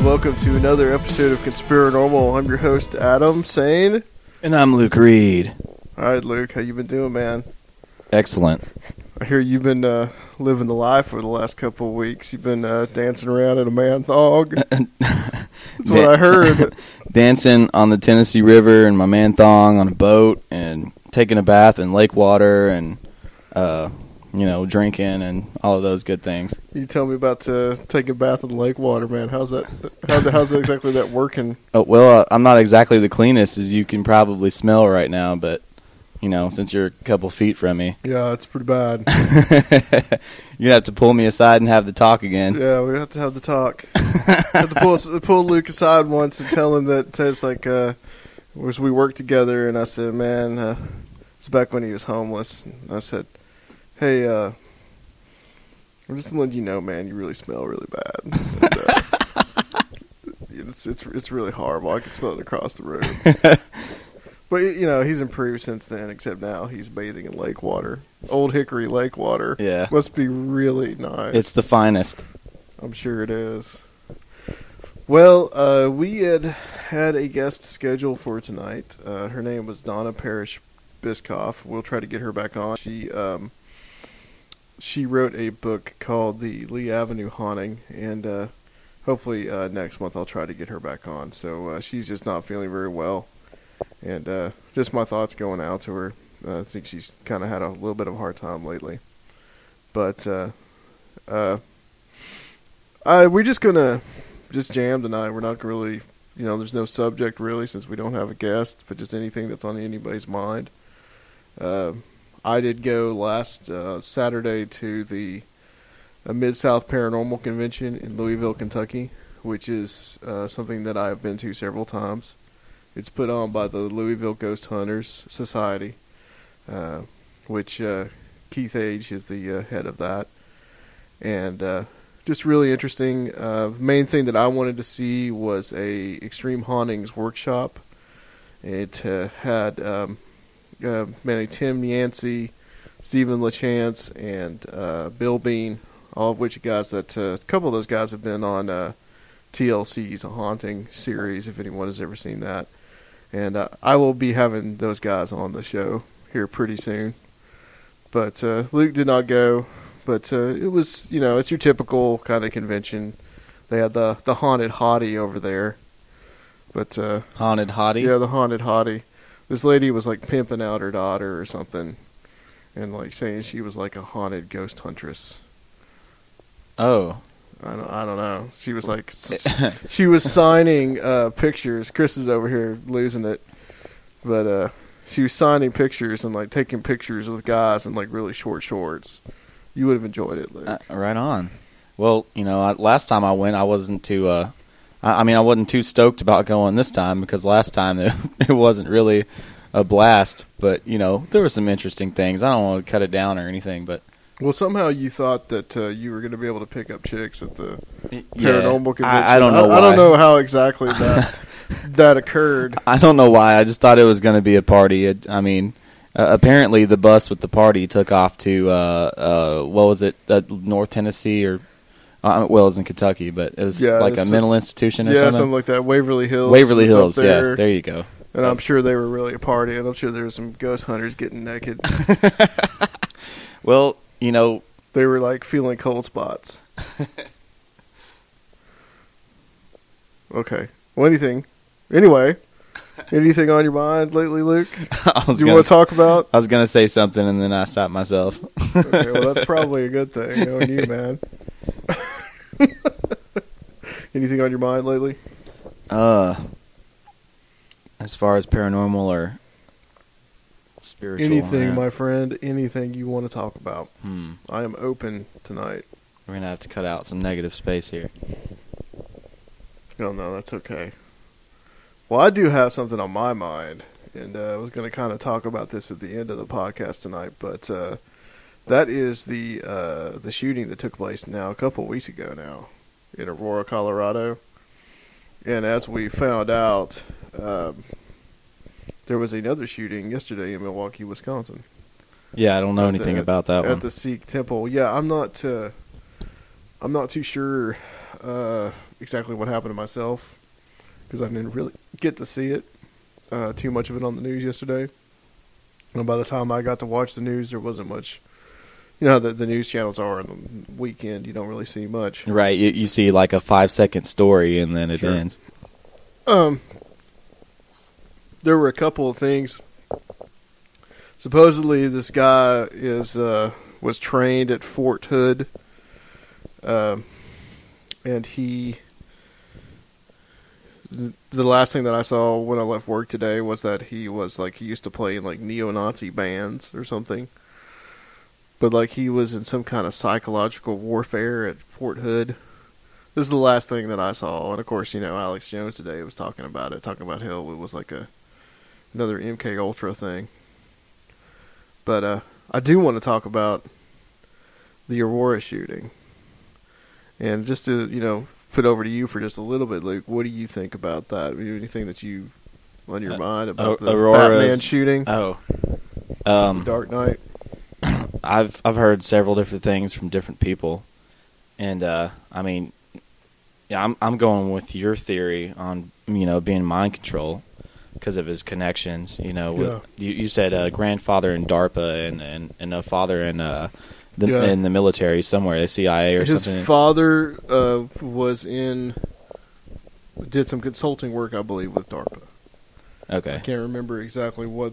welcome to another episode of Conspiranormal. I'm your host, Adam Sane. And I'm Luke Reed. Alright, Luke, how you been doing, man? Excellent. I hear you've been living the life for the last couple of weeks. You've been dancing around in a man-thong. That's what I heard. Dancing on the Tennessee River in my man-thong on a boat and taking a bath in lake water and, drinking and all of those good things. You tell me about taking a bath in lake water, man. How's exactly that working? Oh, well, I'm not exactly the cleanest as you can probably smell right now, but, since you're a couple feet from me. Yeah, it's pretty bad. You have to pull me aside and have the talk again. Yeah, we have to have the talk. I have to pull Luke aside once and tell him that it's like, we worked together, and I said, man, it's back when he was homeless. And I said, hey, I'm just letting you know, man, you really smell really bad. And, it's really horrible. I can smell it across the room. But, he's improved since then, except now he's bathing in lake water. Old Hickory lake water. Yeah. Must be really nice. It's the finest. I'm sure it is. Well, we had a guest scheduled for tonight. Her name was Donna Parrish Biscoff. We'll try to get her back on. She wrote a book called The Lee Avenue Haunting, and hopefully next month I'll try to get her back on. So she's just not feeling very well, and just my thoughts going out to her. I think she's kind of had a little bit of a hard time lately. But we're just going to jam tonight. We're not really, there's no subject really since we don't have a guest, but just anything that's on anybody's mind. I did go last Saturday to the Mid-South Paranormal Convention in Louisville, Kentucky, which is something that I've been to several times. It's put on by the Louisville Ghost Hunters Society, which Keith Age is the head of that. And just really interesting. Main thing that I wanted to see was a Extreme Hauntings workshop. It had Tim Yancey, Stephen LaChance, and Bill Bean, all of which guys that a couple of those guys have been on TLC's A Haunting series, if anyone has ever seen that. And I will be having those guys on the show here pretty soon. But Luke did not go. But it was, it's your typical kind of convention. They had the Haunted Hottie over there. But Haunted Hottie? Yeah, the Haunted Hottie. This lady was like pimping out her daughter or something, and like saying she was like a haunted ghost huntress. Oh, I don't know. She was like, she was signing pictures. Chris is over here losing it, but she was signing pictures and like taking pictures with guys in like really short shorts. You would have enjoyed it, Luke. Right on. Well, last time I went, I wasn't too. I wasn't too stoked about going this time because last time it wasn't really a blast. But, there were some interesting things. I don't want to cut it down or anything, but... Well, somehow you thought that you were going to be able to pick up chicks at the paranormal convention. I don't know why. I don't know how exactly that occurred. I don't know why. I just thought it was going to be a party. Apparently the bus with the party took off to, what was it, North Tennessee or... it was in Kentucky, but it was like a mental institution or something? Yeah, something like that. Waverly Hills. Waverly Hills, yeah. There you go. And I'm sure they were really a party, and I'm sure there were some ghost hunters getting naked. Well, they were like feeling cold spots. Okay. Well, anyway, anything on your mind lately, Luke? Do you want to talk about? I was going to say something, and then I stopped myself. Okay, well, that's probably a good thing, knowing you, man. Anything on your mind lately? As far as paranormal or spiritual, anything, my friend, anything you want to talk about. I am open tonight. We're gonna have to cut out some negative space here. No, that's okay. Well, I do have something on my mind, and I was going to kind of talk about this at the end of the podcast tonight, but that is the shooting that took place now a couple of weeks ago now in Aurora, Colorado. And as we found out, there was another shooting yesterday in Milwaukee, Wisconsin. Yeah, I don't know anything about that one. At the Sikh temple. Yeah, I'm not too sure exactly what happened to myself because I didn't really get to see it. Too much of it on the news yesterday. And by the time I got to watch the news, there wasn't much. You know how the news channels are on the weekend. You don't really see much. Right. You see like a 5-second story and then it Sure. ends. There were a couple of things. Supposedly, this guy was trained at Fort Hood, and the last thing that I saw when I left work today was that he used to play in like neo-Nazi bands or something. But like he was in some kind of psychological warfare at Fort Hood. This is the last thing that I saw, and of course, Alex Jones today was talking about how it was like another MK Ultra thing. But I do want to talk about the Aurora shooting, and just to put over to you for just a little bit, Luke. What do you think about that? Anything that you on your mind about the Batman shooting? Oh, Dark Knight. I've heard several different things from different people, and I'm going with your theory on being mind control because of his connections. You said grandfather in DARPA and a father in the military somewhere, the CIA or something. His father did some consulting work, I believe, with DARPA. Okay. I can't remember exactly what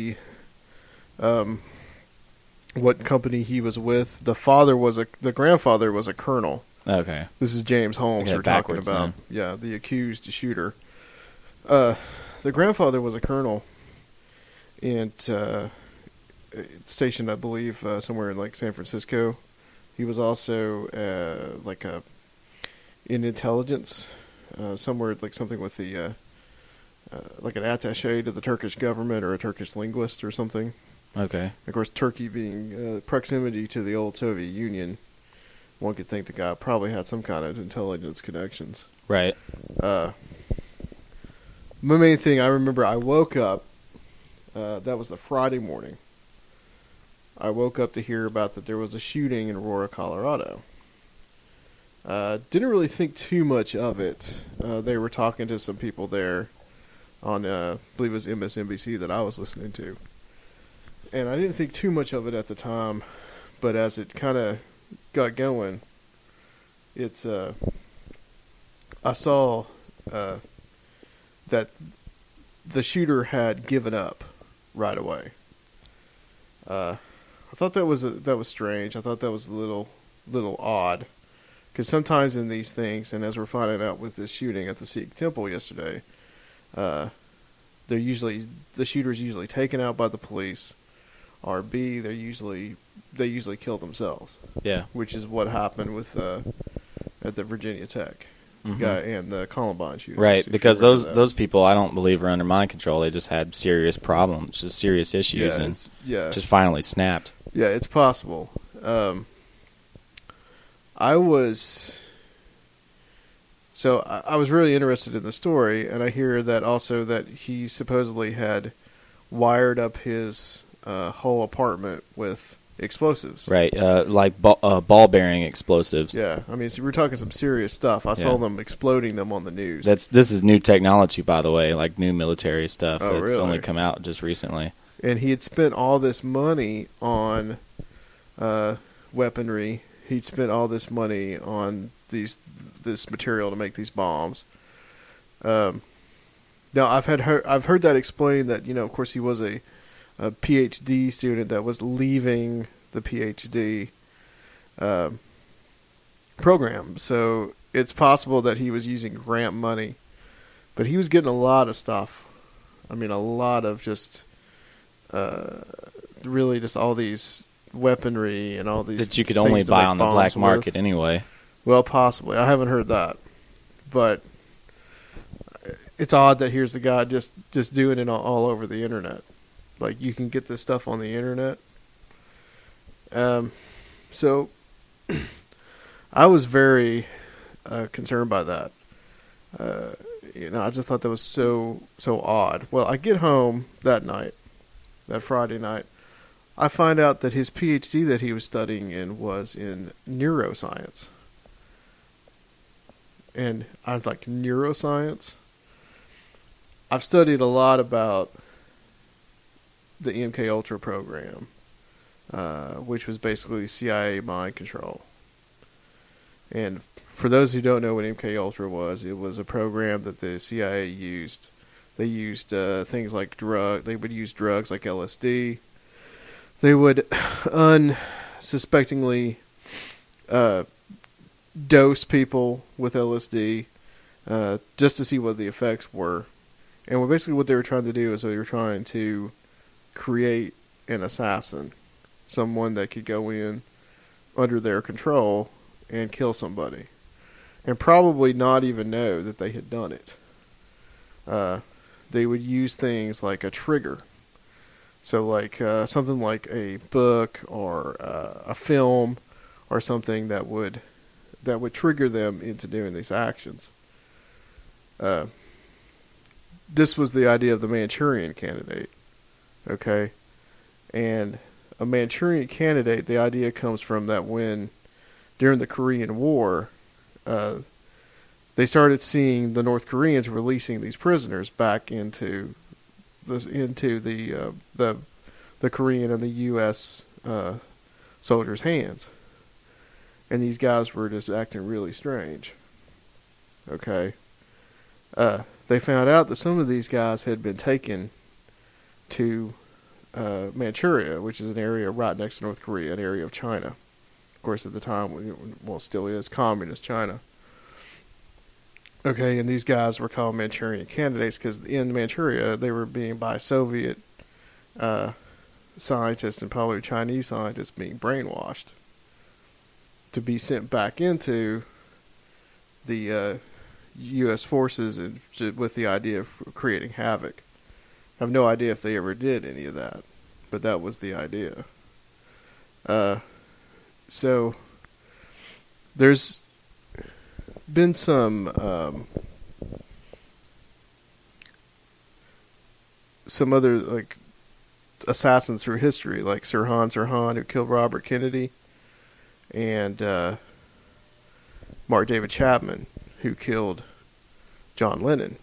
what company he was with. The grandfather was a colonel. Okay. This is James Holmes we're talking about. Then. Yeah, the accused shooter. The grandfather was a colonel and stationed, I believe, somewhere in like San Francisco. He was also in intelligence, somewhere like something with the like an attaché to the Turkish government or a Turkish linguist or something. Okay. Of course, Turkey being proximity to the old Soviet Union, one could think the guy probably had some kind of intelligence connections. Right. My main thing, I remember I woke up, that was the Friday morning. I woke up to hear about that there was a shooting in Aurora, Colorado. Didn't really think too much of it. They were talking to some people there on, I believe it was MSNBC that I was listening to. And I didn't think too much of it at the time, but as it kind of got going, I saw that the shooter had given up right away. I thought that was strange. I thought that was a little odd, because sometimes in these things, and as we're finding out with this shooting at the Sikh temple yesterday, the shooter's usually taken out by the police, or B, they usually kill themselves. Yeah. Which is what happened with at the Virginia Tech guy and the Columbine shooting. Right, because those people I don't believe are under mind control. They just had serious problems, just serious issues, just finally snapped. Yeah, it's possible. I was really interested in the story, and I hear that also that he supposedly had wired up his whole apartment with explosives. Right, like ball-bearing explosives. Yeah, I mean, so we're talking some serious stuff. I saw them exploding them on the news. This is new technology, by the way, like new military stuff. Oh, It's really? only come out just recently. And he had spent all this money on weaponry. He'd spent all this money on this material to make these bombs. Now I've heard that explained that of course he was a PhD student that was leaving the PhD program, so it's possible that he was using grant money, but he was getting a lot of stuff. I mean, a lot of just really just all these weaponry and all these that you could only buy on the black market anyway. Well, possibly. I haven't heard that, but it's odd that here's the guy just doing it all over the internet. Like, you can get this stuff on the internet. So I was very concerned by that. I just thought that was so odd. Well, I get home that night, that Friday night. I find out that his PhD that he was studying in was in neuroscience. and I was like neuroscience. I've studied a lot about the MK Ultra program, which was basically CIA mind control. And for those who don't know what MK Ultra was, it was a program that the CIA used. They used things like They would use drugs like LSD. They would unsuspectingly dose people with LSD just to see what the effects were. And basically what they were trying to do is they were trying to create an assassin, someone that could go in under their control and kill somebody, and probably not even know that they had done it. They would use things like a trigger. So like something like a book or a film or something that would trigger them into doing these actions. This was the idea of the Manchurian Candidate. Okay? And a Manchurian Candidate, the idea comes from that when, during the Korean War, they started seeing the North Koreans releasing these prisoners back into the Korean and the U.S. Soldiers' hands. And these guys were just acting really strange. Okay? They found out that some of these guys had been taken to Manchuria, which is an area right next to North Korea, an area of China. Of course, at the time, well, still is communist China. Okay, and these guys were called Manchurian Candidates because in Manchuria, they were being by Soviet scientists and probably Chinese scientists being brainwashed to be sent back into the U.S. forces with the idea of creating havoc. I have no idea if they ever did any of that, but that was the idea. So there's been some other like assassins through history, like Sirhan Sirhan, who killed Robert Kennedy, and Mark David Chapman, who killed John Lennon.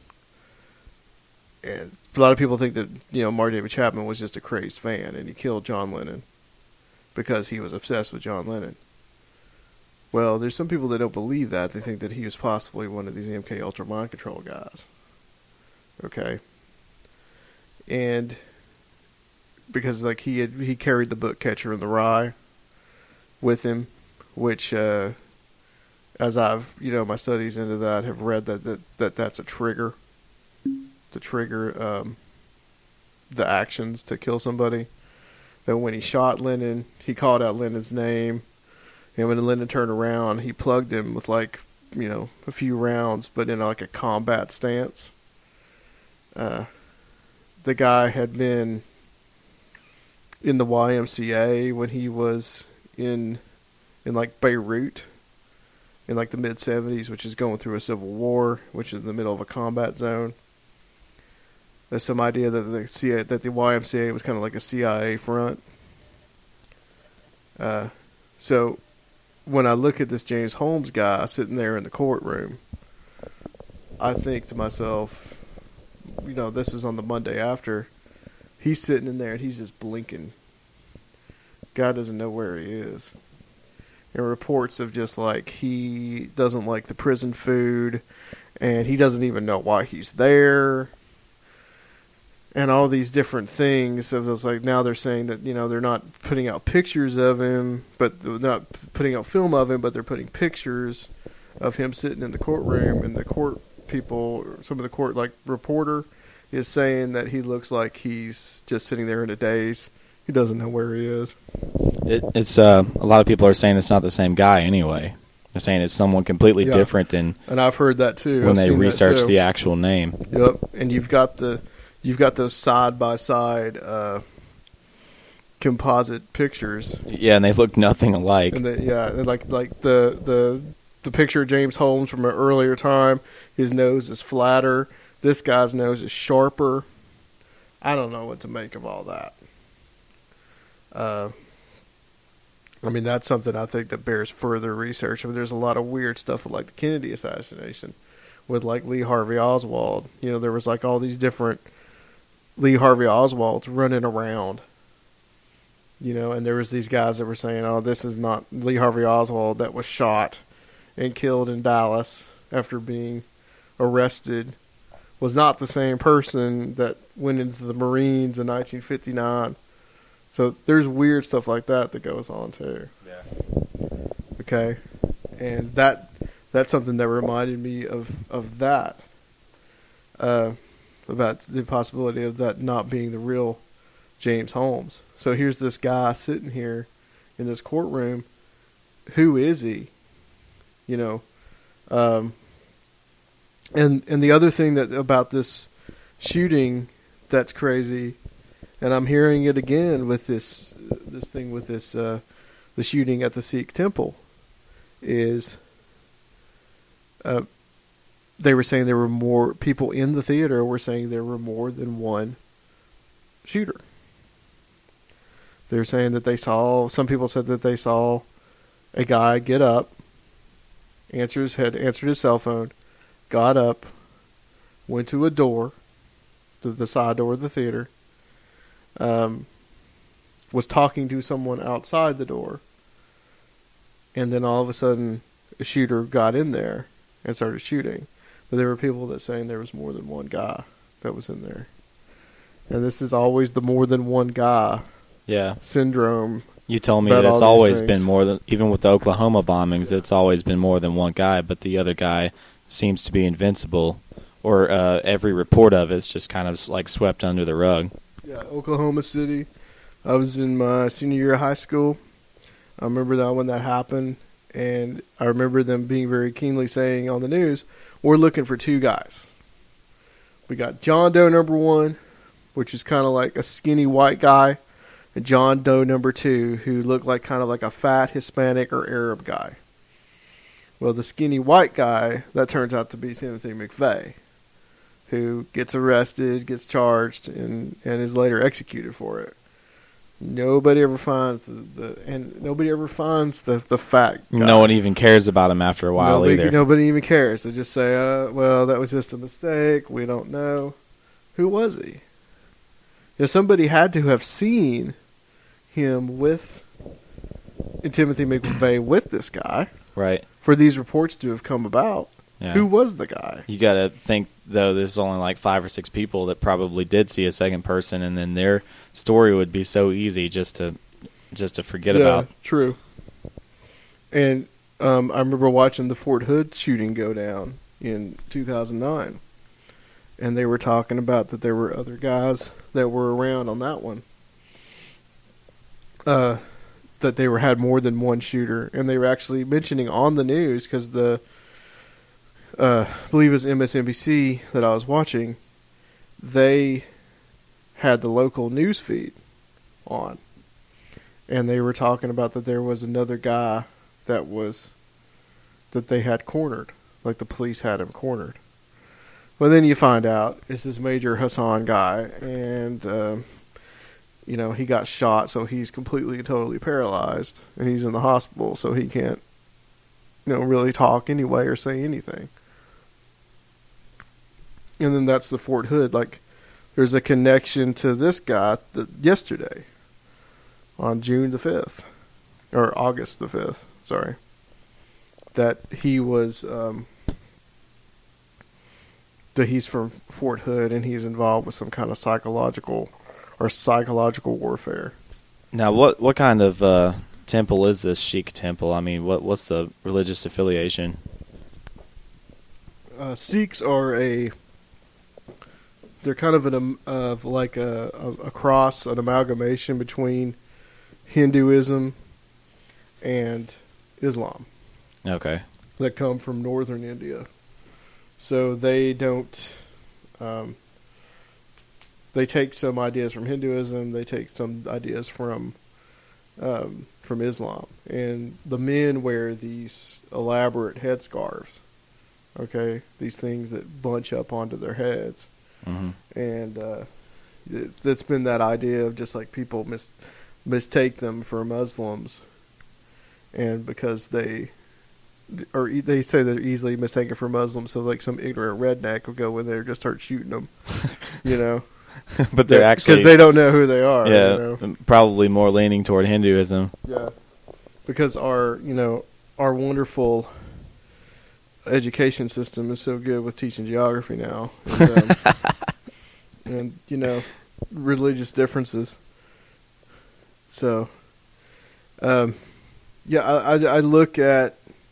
And a lot of people think that, Mark David Chapman was just a crazed fan and he killed John Lennon because he was obsessed with John Lennon. Well, there's some people that don't believe that. They think that he was possibly one of these MK Ultra mind control guys. Okay? And because like he carried the book Catcher in the Rye with him, which as I've, my studies into that have read that's a trigger to trigger the actions to kill somebody. That when he shot Lennon, he called out Lennon's name, and when Lennon turned around, he plugged him with a few rounds, but in like a combat stance. The guy had been in the YMCA when he was in like Beirut in like the mid-70s, which is going through a civil war, which is in the middle of a combat zone. There's some idea that the YMCA was kind of like a CIA front. So when I look at this James Holmes guy sitting there in the courtroom, I think to myself, this is on the Monday after. He's sitting in there and he's just blinking. God doesn't know where he is. And reports of just like he doesn't like the prison food and he doesn't even know why he's there. And all these different things. So it's like now they're saying that, they're not putting out pictures of him, but they're not putting out film of him, but they're putting pictures of him sitting in the courtroom, and the court people, some of the court reporter is saying that he looks like he's just sitting there in a daze. He doesn't know where he is. It's a lot of people are saying it's not the same guy anyway. They're saying it's someone completely different than. And I've heard that too. When they research the actual name. Yep, and you've got those side by side composite pictures. Yeah, and they look nothing alike. And like the picture of James Holmes from an earlier time, his nose is flatter. This guy's nose is sharper. I don't know what to make of all that. I mean, that's something I think that bears further research. I mean, there's a lot of weird stuff with like the Kennedy assassination, with like Lee Harvey Oswald. You know, there was like all these different Lee Harvey Oswalds running around. You know, and there was these guys that were saying, "Oh, this is not Lee Harvey Oswald that was shot and killed in Dallas after being arrested. Was not the same person that went into the Marines in 1959." So there's weird stuff like that goes on too. Yeah. Okay, and that's something that reminded me of that, about the possibility of that not being the real James Holmes. So here's this guy sitting here in this courtroom. Who is he? You know, and the other thing that about this shooting that's crazy, and I'm hearing it again with this thing with this the shooting at the Sikh temple, is they were saying there were more people in the theater were saying there were more than one shooter. They were saying that some people said that they saw a guy get up, answered his cell phone, got up, went to a door, the side door of the theater, was talking to someone outside the door, and then all of a sudden a shooter got in there and started shooting. But there were people that saying there was more than one guy that was in there. And this is always the more than one guy syndrome. You told me that it's always been more than, even with the Oklahoma bombings, it's always been more than one guy, but the other guy seems to be invincible, or every report of it's just kind of like swept under the rug. Yeah, Oklahoma City. I was in my senior year of high school. I remember that when that happened, and I remember them being very keenly saying on the news, we're looking for two guys. We got John Doe number 1, which is kind of like a skinny white guy, and John Doe number 2, who looked like kind of like a fat Hispanic or Arab guy. Well, the skinny white guy, that turns out to be Timothy McVeigh, who gets arrested, gets charged, and is later executed for it. Nobody ever finds the fat guy. No one even cares about him after a while either. Nobody even cares. They just say, well, that was just a mistake. We don't know. Who was he? You know, somebody had to have seen him with Timothy McVeigh with this guy. Right. For these reports to have come about. Yeah. Who was the guy? You got to think, though, there's only like 5 or 6 people that probably did see a second person, and then their story would be so easy just to forget about. True. And I remember watching the Fort Hood shooting go down in 2009, and they were talking about that there were other guys that were around on that one. That they had more than one shooter, and they were actually mentioning on the news because I believe it was MSNBC that I was watching, they had the local news feed on, and they were talking about that there was another guy that they had cornered, like the police had him cornered. Well, then you find out it's this Major Hassan guy, and he got shot, so he's completely and totally paralyzed, and he's in the hospital, so he can't really talk anyway or say anything. And then that's the Fort Hood. Like, there's a connection to this guy yesterday on June the 5th, or August the 5th, sorry, that he was, that he's from Fort Hood and he's involved with some kind of psychological warfare. Now, what kind of temple is this Sikh temple? I mean, what's the religious affiliation? Sikhs are they're kind of a cross, an amalgamation between Hinduism and Islam. Okay. That come from northern India. So they don't. They take some ideas from Hinduism. They take some ideas from Islam, and the men wear these elaborate headscarves. Okay, these things that bunch up onto their heads. Mm-hmm. And that's been that idea of just like people mistake them for Muslims and because they say they're easily mistaken for Muslims, so like some ignorant redneck will go in there and just start shooting them, you know. But they're actually because they don't know who they are. yeah, you know? probably more leaning toward Hinduism. Yeah, because our wonderful education system is so good with teaching geography now, and religious differences. So, yeah, I look at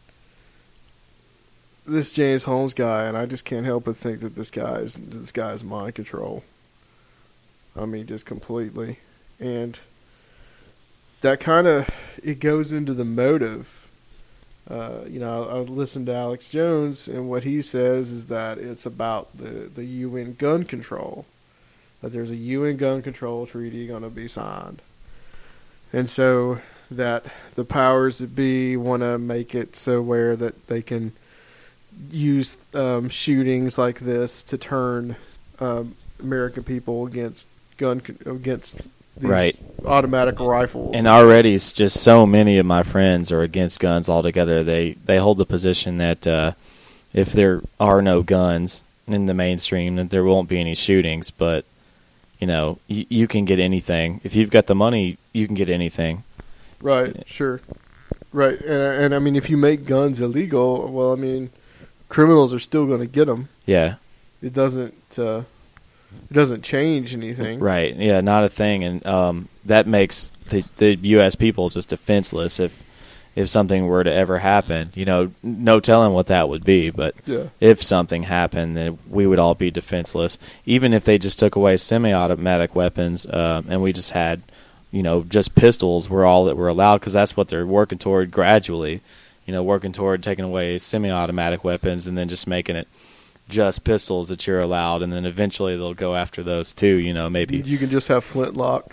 this James Holmes guy, and I just can't help but think that this guy is mind control. I mean, just completely, and that kind of it goes into the motive. I listened to Alex Jones, and what he says is that it's about the UN gun control. That there's a UN gun control treaty going to be signed, and so that the powers that be want to make it so where that they can use shootings like this to turn American people against these right. automatic rifles. And already, just so many of my friends are against guns altogether. They hold the position that if there are no guns in the mainstream, that there won't be any shootings. But you can get anything if you've got the money. You can get anything. Right. Sure. Right. And I mean, if you make guns illegal, well, I mean, criminals are still going to get them. Yeah. It doesn't change anything. Right. Yeah, not a thing. And that makes the U.S. people just defenseless if something were to ever happen. No telling what that would be. But if something happened, then we would all be defenseless. Even if they just took away semi-automatic weapons and we just had, just pistols were all that were allowed, because that's what they're working toward gradually. Working toward taking away semi-automatic weapons and then just making it just pistols that you're allowed, and then eventually they'll go after those too. Maybe you can just have flintlocks.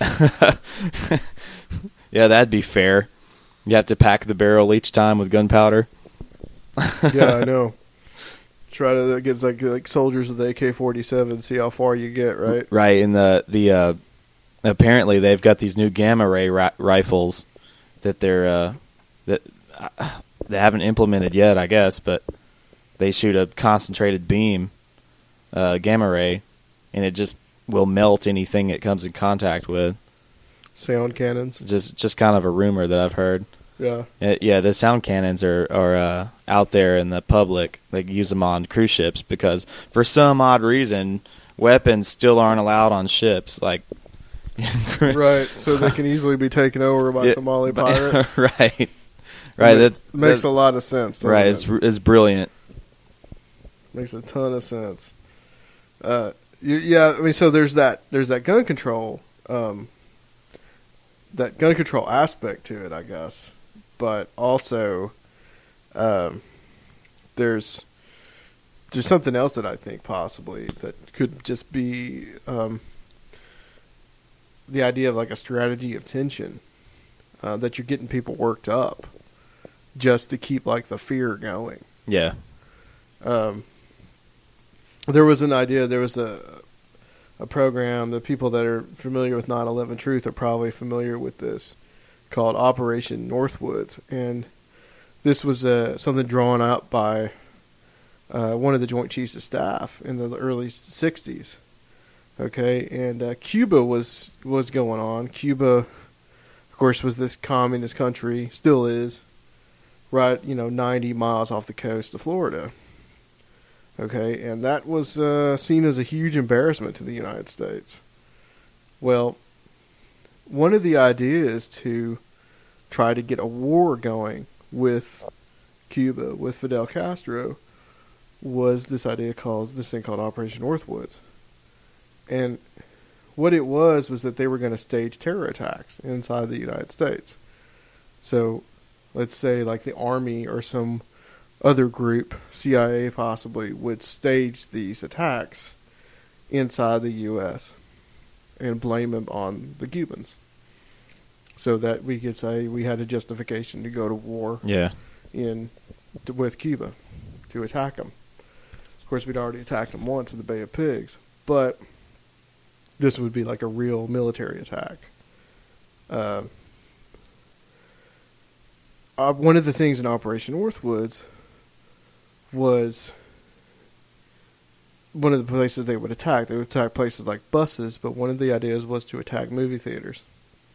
Yeah, that'd be fair. You have to pack the barrel each time with gunpowder. Yeah, I know. Try to get like soldiers with AK-47, see how far you get, right? Right, and the apparently they've got these new gamma ray rifles that they haven't implemented yet, I guess, but they shoot a concentrated beam, gamma ray, and it just will melt anything it comes in contact with. Sound cannons. Just kind of a rumor that I've heard. Yeah. Yeah, the sound cannons are out there in the public. They use them on cruise ships because for some odd reason, weapons still aren't allowed on ships. Like, right, so they can easily be taken over by Somali pirates. Right. That makes a lot of sense. Right, it's brilliant. Makes a ton of sense. Yeah, I mean, so there's that gun control, that gun control aspect to it, I guess. But also, there's something else that I think possibly that could just be the idea of like a strategy of tension, that you're getting people worked up just to keep like the fear going. Yeah. There was an idea. There was a program. The people that are familiar with 9/11 Truth are probably familiar with this, called Operation Northwoods, and this was something drawn up by one of the Joint Chiefs of Staff in the early '60s. Okay, and Cuba was going on. Cuba, of course, was this communist country, still is, right? 90 miles off the coast of Florida. Okay, and that was seen as a huge embarrassment to the United States. Well, one of the ideas to try to get a war going with Cuba, with Fidel Castro, was this thing called Operation Northwoods. And what it was that they were going to stage terror attacks inside the United States. So, let's say like the Army or some other group, CIA possibly, would stage these attacks inside the U.S. and blame them on the Cubans, so that we could say we had a justification to go to war with Cuba to attack them. Of course, we'd already attacked them once in the Bay of Pigs, but this would be like a real military attack. one of the things in Operation Northwoods was one of the places they would attack. They would attack places like buses, but one of the ideas was to attack movie theaters.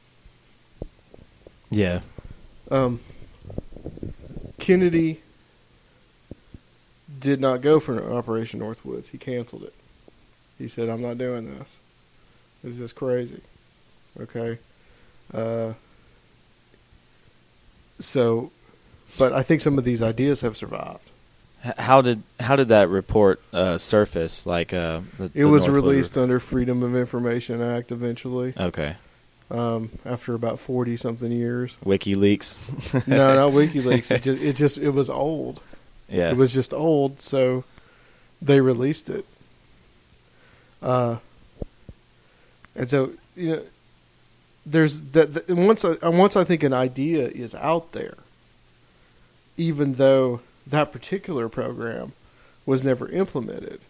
Yeah. Kennedy did not go for Operation Northwoods. He canceled it. He said, "I'm not doing this. This is just crazy." Okay. So, but I think some of these ideas have survived. How did that report surface? Like it was released under Freedom of Information Act eventually. Okay. After about 40-something years. WikiLeaks. No, not WikiLeaks. It was old. Yeah. It was just old, so they released it. And so, you know, there's that. Once I think an idea is out there, even though that particular program was never implemented,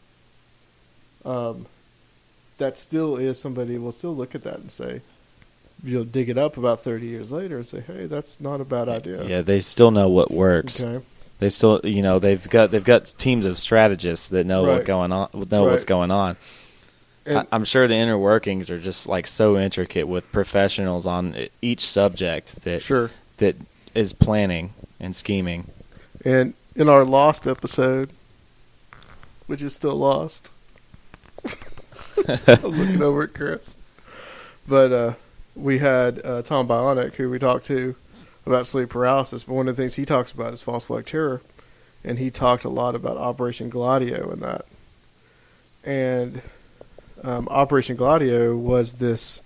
that still is, somebody will still look at that and say, you'll dig it up about 30 years later and say, hey, that's not a bad idea. Yeah, they still know what works. Okay. They still, you know, they've got teams of strategists that know Right. what's going on. And I'm sure the inner workings are just like so intricate with professionals on each subject that sure. that is planning and scheming. And in our Lost episode, which is still lost, I'm looking over at Chris. But we had Tom Bionic, who we talked to about sleep paralysis. But one of the things he talks about is false flag terror. And he talked a lot about Operation Gladio and that. And Operation Gladio was this.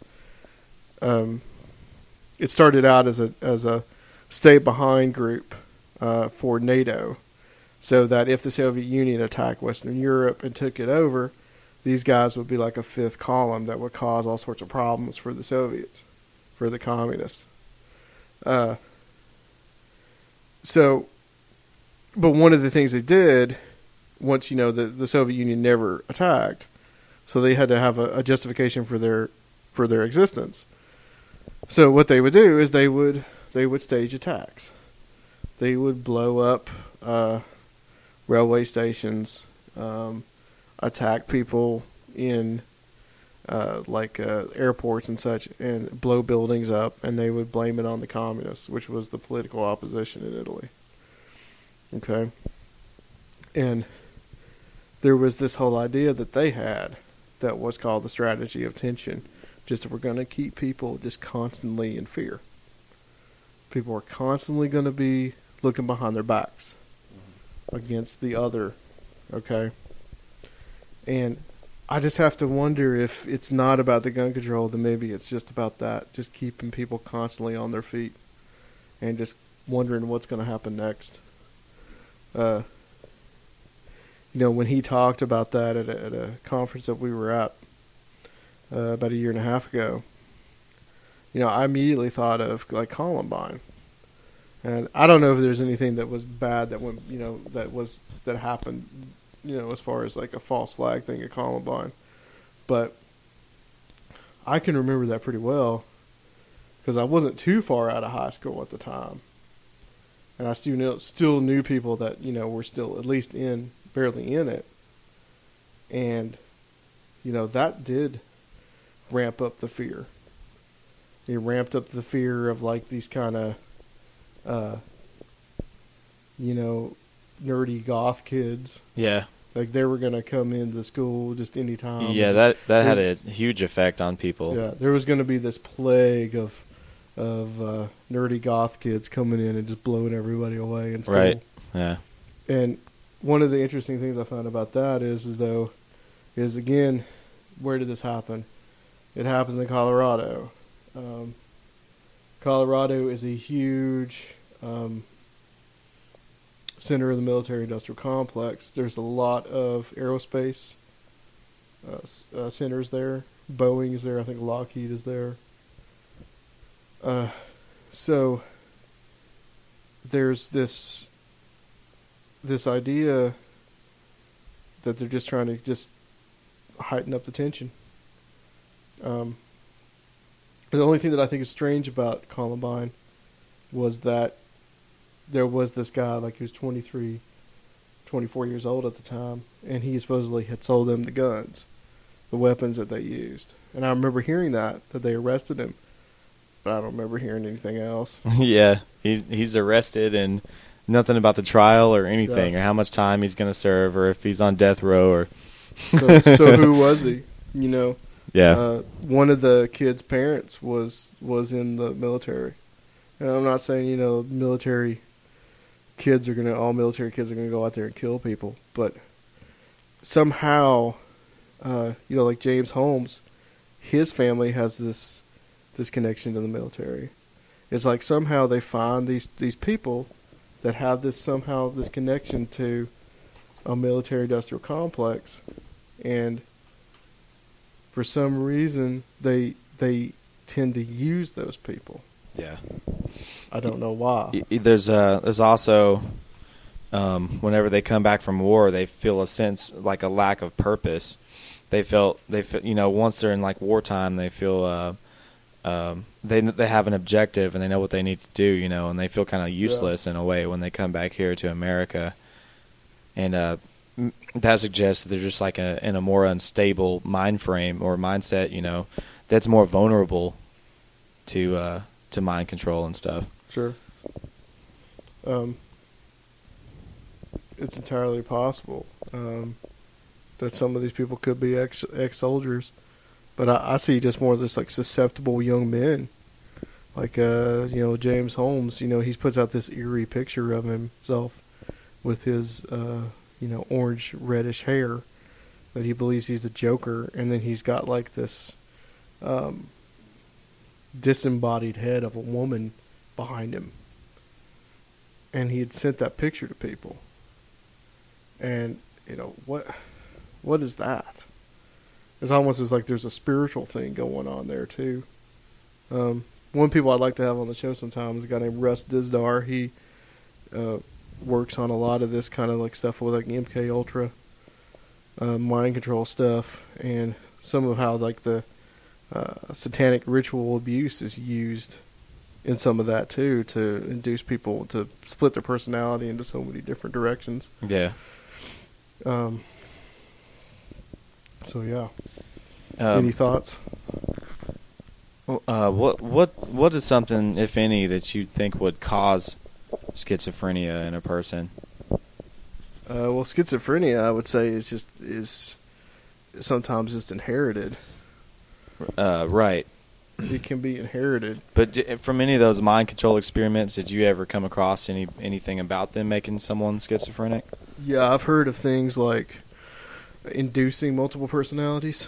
It started out as a stay behind group for NATO, so that if the Soviet Union attacked Western Europe and took it over, these guys would be like a fifth column that would cause all sorts of problems for the Soviets, for the communists. But one of the things they did, once the Soviet Union never attacked, so they had to have a justification for their existence. So what they would do is they would stage attacks. They would blow up railway stations, attack people in airports and such, and blow buildings up, and they would blame it on the communists, which was the political opposition in Italy. Okay? And there was this whole idea that they had that was called the strategy of tension. Just that we're going to keep people just constantly in fear. People are constantly going to be looking behind their backs against the other. Okay? And I just have to wonder if it's not about the gun control, then maybe it's just about that. Just keeping people constantly on their feet and just wondering what's going to happen next. When he talked about that at a conference that we were at about a year and a half ago, I immediately thought of like Columbine. And I don't know if there's anything that was bad that went, that happened, as far as like a false flag thing at Columbine. But I can remember that pretty well because I wasn't too far out of high school at the time. And I still knew people that, were still at least barely in it. And, that did ramp up the fear. It ramped up the fear of like these kind of, nerdy goth kids. Yeah. Like they were going to come into the school just any time. Yeah, that had a huge effect on people. Yeah, there was going to be this plague of nerdy goth kids coming in and just blowing everybody away in school. Right. Yeah. And one of the interesting things I found about that is again, where did this happen? It happens in Colorado. Colorado is a huge center of the military-industrial complex. There's a lot of aerospace centers there. Boeing is there. I think Lockheed is there. So there's this idea that they're just trying to just heighten up the tension. The only thing that I think is strange about Columbine was that there was this guy, like he was 23, 24 years old at the time, and he supposedly had sold them the guns, the weapons that they used. And I remember hearing that they arrested him, but I don't remember hearing anything else. Yeah, he's arrested, and nothing about the trial or anything, or how much time he's going to serve, or if he's on death row, or. So who was he? You know. Yeah. One of the kids' parents was in the military, and I'm not saying all military kids are gonna go out there and kill people, but somehow, like James Holmes, his family has this connection to the military. It's like somehow they find these people that have this connection to a military industrial complex, and for some reason they tend to use those people. Yeah. I don't know why. There's also whenever they come back from war, they feel a sense like a lack of purpose. They feel once they're in like wartime, they feel they have an objective and they know what they need to do, and they feel kind of useless in a way when they come back here to America. And that suggests that they're just like in a more unstable mind frame or mindset, that's more vulnerable to mind control and stuff. Sure. It's entirely possible that some of these people could be ex-soldiers, but I see just more of this like susceptible young men, like James Holmes. He puts out this eerie picture of himself with his orange reddish hair, that he believes he's the Joker, and then he's got like this disembodied head of a woman behind him, and he had sent that picture to people. And what is that? It's almost as like there's a spiritual thing going on there too. One people I'd like to have on the show sometime is a guy named Russ Dizdar. He works on a lot of this kind of like stuff with like MK Ultra, mind control stuff, and some of how like the satanic ritual abuse is used in some of that too, to induce people to split their personality into so many different directions. Yeah. So yeah. Any thoughts? What is something, if any, that you think would cause schizophrenia in a person? Well, schizophrenia, I would say, is sometimes just inherited. Right. It can be inherited. But from any of those mind control experiments, did you ever come across anything about them making someone schizophrenic? Yeah, I've heard of things like inducing multiple personalities.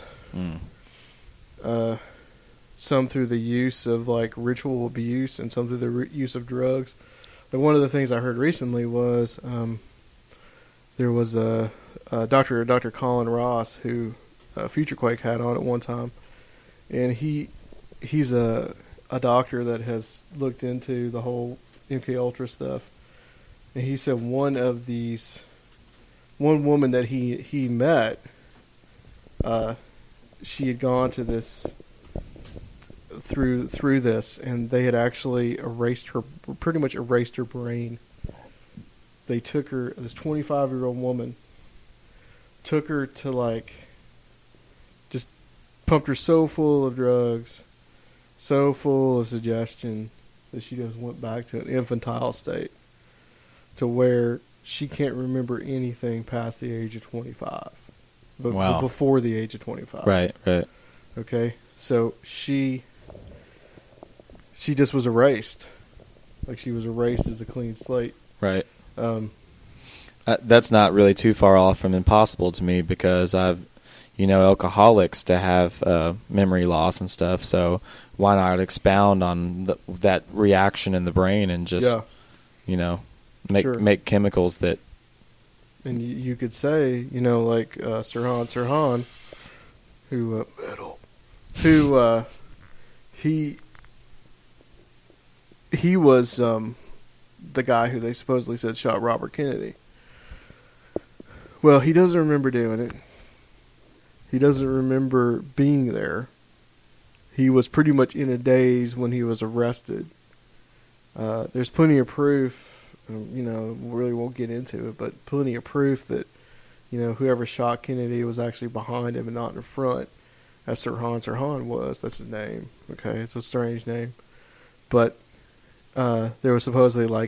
Some through the use of like ritual abuse, and some through the use of drugs. But one of the things I heard recently was there was a Dr. Colin Ross, who FutureQuake had on at one time, and he's a doctor that has looked into the whole MK Ultra stuff, and he said one woman that he met, she had gone to this through this, and they had actually pretty much erased her brain. They took her, this 25-year-old woman, took her to like, just pumped her so full of drugs, so full of suggestion, that she just went back to an infantile state, to where she can't remember anything past the age of 25. But before the age of 25. Right. Okay, so she just was erased. Like, she was erased as a clean slate. Right. That's not really too far off from impossible to me, because I've, alcoholics to have memory loss and stuff. So why not expound on that reaction in the brain and just, make chemicals that. And you could say, like Sirhan, who he was the guy who they supposedly said shot Robert Kennedy. Well, he doesn't remember doing it. He doesn't remember being there. He was pretty much in a daze when he was arrested. There's plenty of proof really won't get into it, but plenty of proof that, whoever shot Kennedy was actually behind him and not in front, as Sirhan Sirhan was. That's his name. Okay, it's a strange name. But there was supposedly like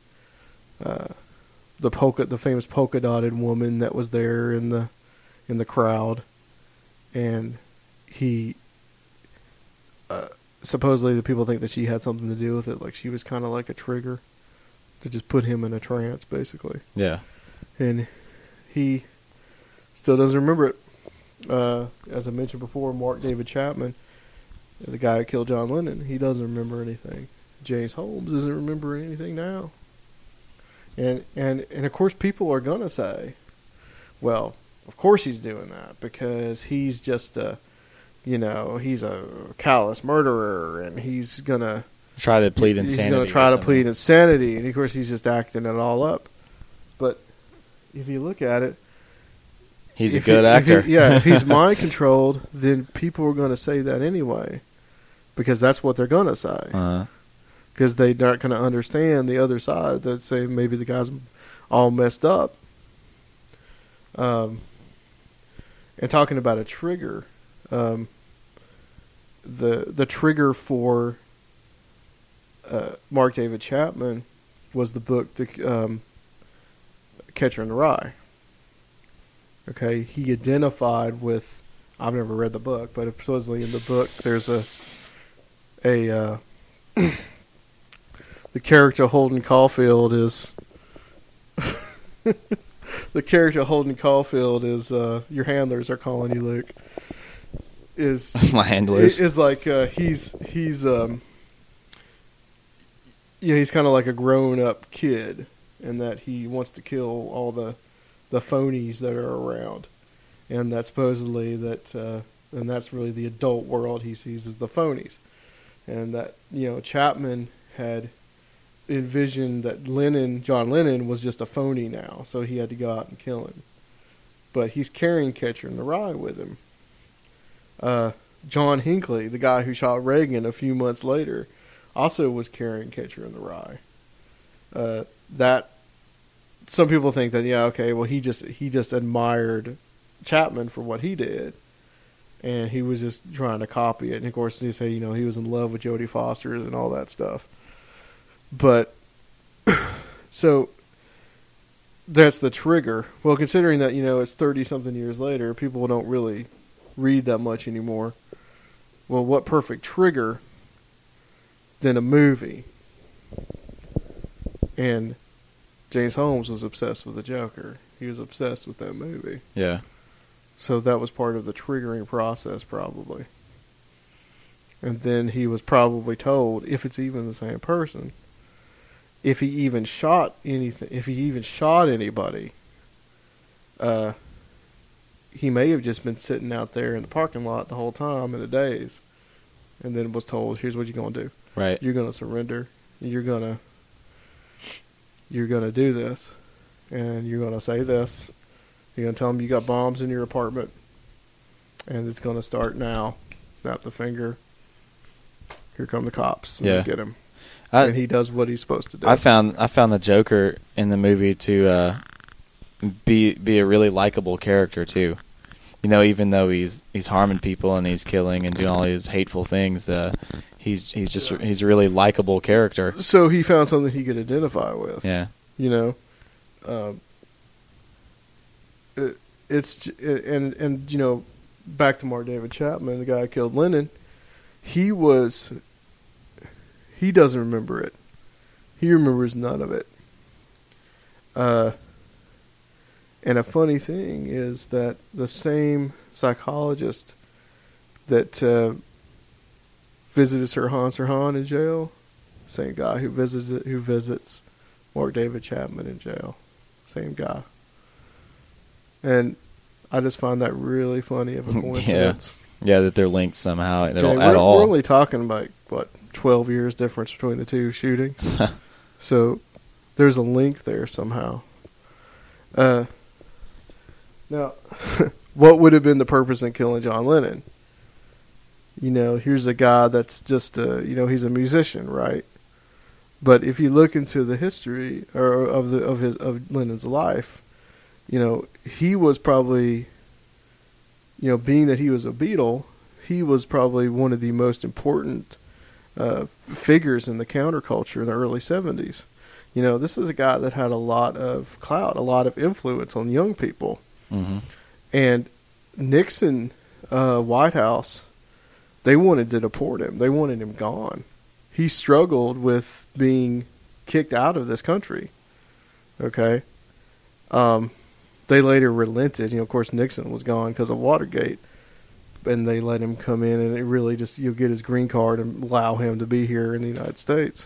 the famous polka dotted woman that was there in the crowd, and he supposedly the people think that she had something to do with it, like she was kind of like a trigger to just put him in a trance, basically. Yeah. And he still doesn't remember it. As I mentioned before, Mark David Chapman, the guy who killed John Lennon, he doesn't remember anything. James Holmes doesn't remember anything now. And of course people are going to say, well, of course he's doing that because he's just he's a callous murderer and he's going to try to plead insanity. He's going to try to plead insanity, and of course he's just acting it all up. But if you look at it, he's a good actor. If he's mind controlled, then people are going to say that anyway, because that's what they're going to say. Because they're not going to understand the other side that say maybe the guy's all messed up. And talking about a trigger, the trigger for Mark David Chapman was the book Catcher in the Rye. Okay, he identified with. I've never read the book, but supposedly in the book there's the character Holden Caulfield is the character Holden Caulfield is your handlers are calling you, Luke. Is my handlers is like he's he's kind of like a grown up kid in that he wants to kill all the phonies that are around, and that supposedly that and that's really the adult world he sees as the phonies, and that Chapman had envisioned that John Lennon was just a phony now, so he had to go out and kill him. But he's carrying Catcher in the Rye with him. John Hinckley, the guy who shot Reagan a few months later, also was carrying Catcher in the Rye. That some people think that he just admired Chapman for what he did, and he was just trying to copy it. And of course, they say he was in love with Jodie Foster and all that stuff. But so that's the trigger. Well, considering that it's 30-something years later, people don't really read that much anymore. Well, what perfect trigger than a movie? And James Holmes was obsessed with the Joker. He was obsessed with that movie. Yeah. So that was part of the triggering process, probably. And then he was probably told, if it's even the same person, if he even shot anything, if he even shot anybody, he may have just been sitting out there in the parking lot the whole time in a daze, and then was told, "Here's what you're gonna do. Right. You're gonna surrender. You're gonna do this, and you're gonna say this. You're gonna tell them you got bombs in your apartment, and it's gonna start now. Snap the finger. Here come the cops. And get him." And he does what he's supposed to do. I found the Joker in the movie to be a really likable character too. Even though he's harming people and he's killing and doing all these hateful things, he's a really likable character. So he found something he could identify with. Yeah. Back to Mark David Chapman, the guy who killed Lennon. He doesn't remember it. He remembers none of it. And a funny thing is that the same psychologist that visited Sirhan Sirhan in jail, same guy who visits Mark David Chapman in jail, same guy. And I just find that really funny of a coincidence. Yeah, that they're linked somehow at all. We're only talking about 12 years difference between the two shootings. So there's a link there somehow. Now, what would have been the purpose in killing John Lennon? Here's a guy that's just, he's a musician, right? But if you look into the history of Lennon's life, he was probably, being that he was a Beatle, he was probably one of the most important figures in the counterculture in the early 70s. This is a guy that had a lot of clout, a lot of influence on young people. Mm-hmm. And Nixon, White House, they wanted to deport him. They wanted him gone. He struggled with being kicked out of this country. Okay? They later relented. Of course, Nixon was gone because of Watergate. And they let him come in, and it really just, get his green card and allow him to be here in the United States.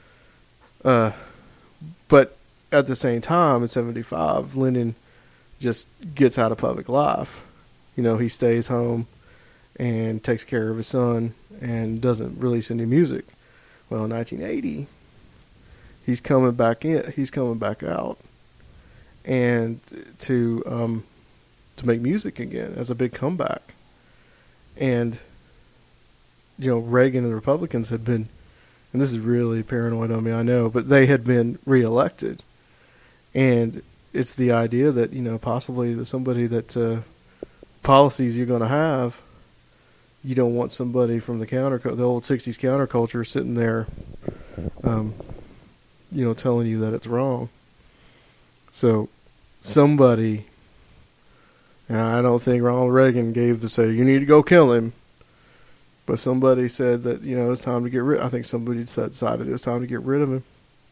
But at the same time, in 75, Lennon just gets out of public life. He stays home and takes care of his son and doesn't release any music. Well, in 1980, he's coming back in. He's coming back out, and to make music again as a big comeback. And Reagan and the Republicans had been, and this is really paranoid on me, I know, but they had been reelected, and it's the idea that possibly that somebody that policies you're going to have. You don't want somebody from the old 60s counterculture sitting there, telling you that it's wrong. So somebody, and I don't think Ronald Reagan gave the say, you need to go kill him. But somebody said that, it's time to get rid. I think somebody decided it was time to get rid of him.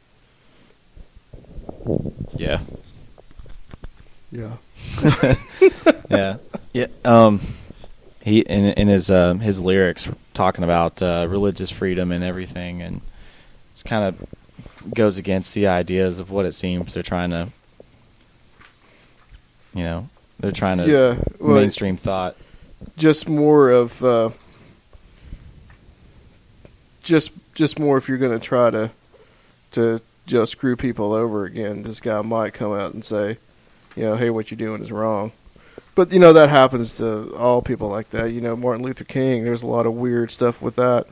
Yeah. Yeah. Yeah. Yeah. He in his lyrics talking about religious freedom and everything, and it's kind of goes against the ideas of what it seems they're trying to, mainstream thought. Just more of just more if you're going to try to just screw people over again, this guy might come out and say, hey, what you're doing is wrong. But, that happens to all people like that. Martin Luther King, there's a lot of weird stuff with that.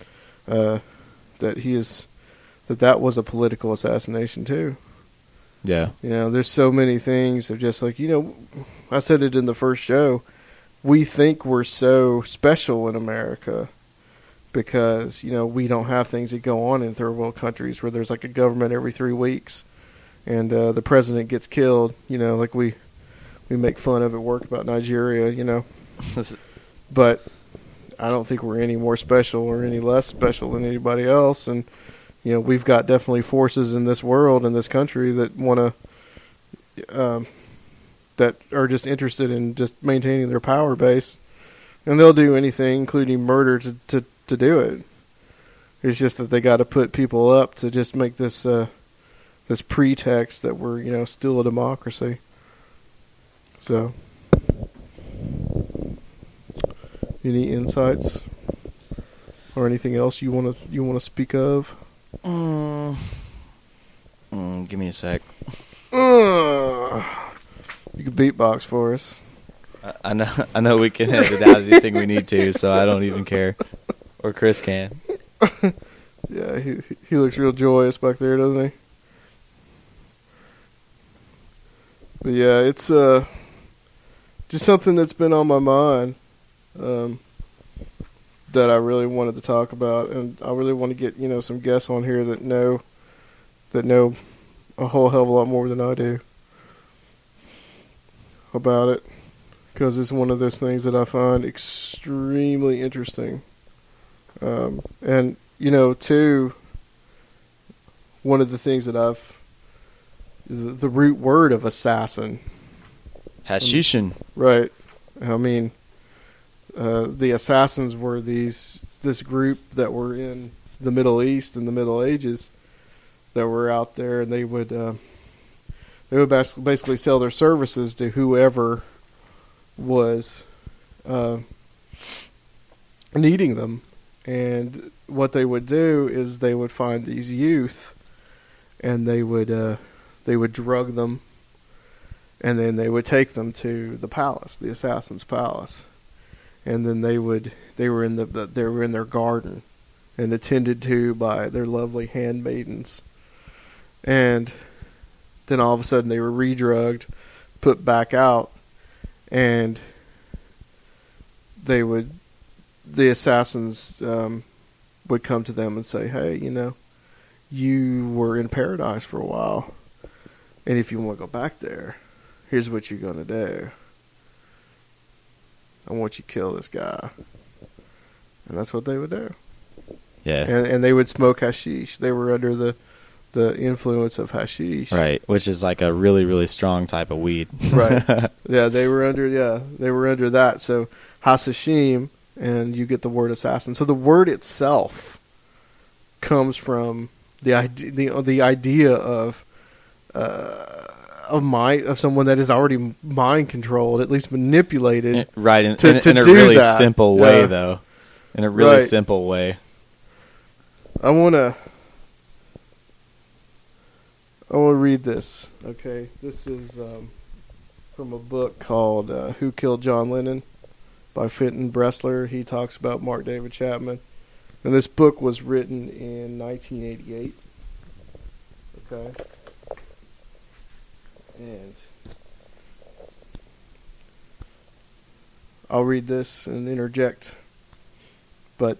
That was a political assassination, too. Yeah. There's so many things of just like, I said it in the first show, we think we're so special in America because, we don't have things that go on in third world countries where there's like a government every 3 weeks and the president gets killed, like we make fun of at work about Nigeria, But I don't think we're any more special or any less special than anybody else. And, we've got definitely forces in this world, in this country, that want to, that are just interested in just maintaining their power base. And they'll do anything, including murder, to do it. It's just that they got to put people up to just make this, this pretext that we're, still a democracy. So, any insights or anything else you want to speak of? Give me a sec. You can beatbox for us. I know we can edit out anything we need to, so I don't even care. Or Chris can. Yeah, he looks real joyous back there, doesn't he? But yeah, it's just something that's been on my mind that I really wanted to talk about, and I really want to get some guests on here that know a whole hell of a lot more than I do about it, because it's one of those things that I find extremely interesting. And too, one of the things that the root word of assassin. Hashishin. Right. I mean, the assassins were this group that were in the Middle East in the Middle Ages that were out there, and they would basically sell their services to whoever was needing them. And what they would do is they would find these youth, and they would drug them, and then they would take them to the palace, the assassin's palace, and then they were in their garden, and attended to by their lovely handmaidens. And then all of a sudden they were redrugged, put back out, and the assassins would come to them and say, hey, you were in paradise for a while, and if you want to go back there, here's what you're going to do. I want you to kill this guy. And that's what they would do. Yeah. And they would smoke hashish. They were under the influence of hashish. Right, which is like a really, really strong type of weed. Right. Yeah, they were under that. So Hasashim, and you get the word assassin. So the word itself comes from the idea of someone that is already mind controlled, at least manipulated. Right, in to a do really that. simple way, though. In a really simple way. I want to read this. Okay, this is from a book called "Who Killed John Lennon" by Fenton Bressler. He talks about Mark David Chapman, and this book was written in 1988. Okay, and I'll read this and interject, but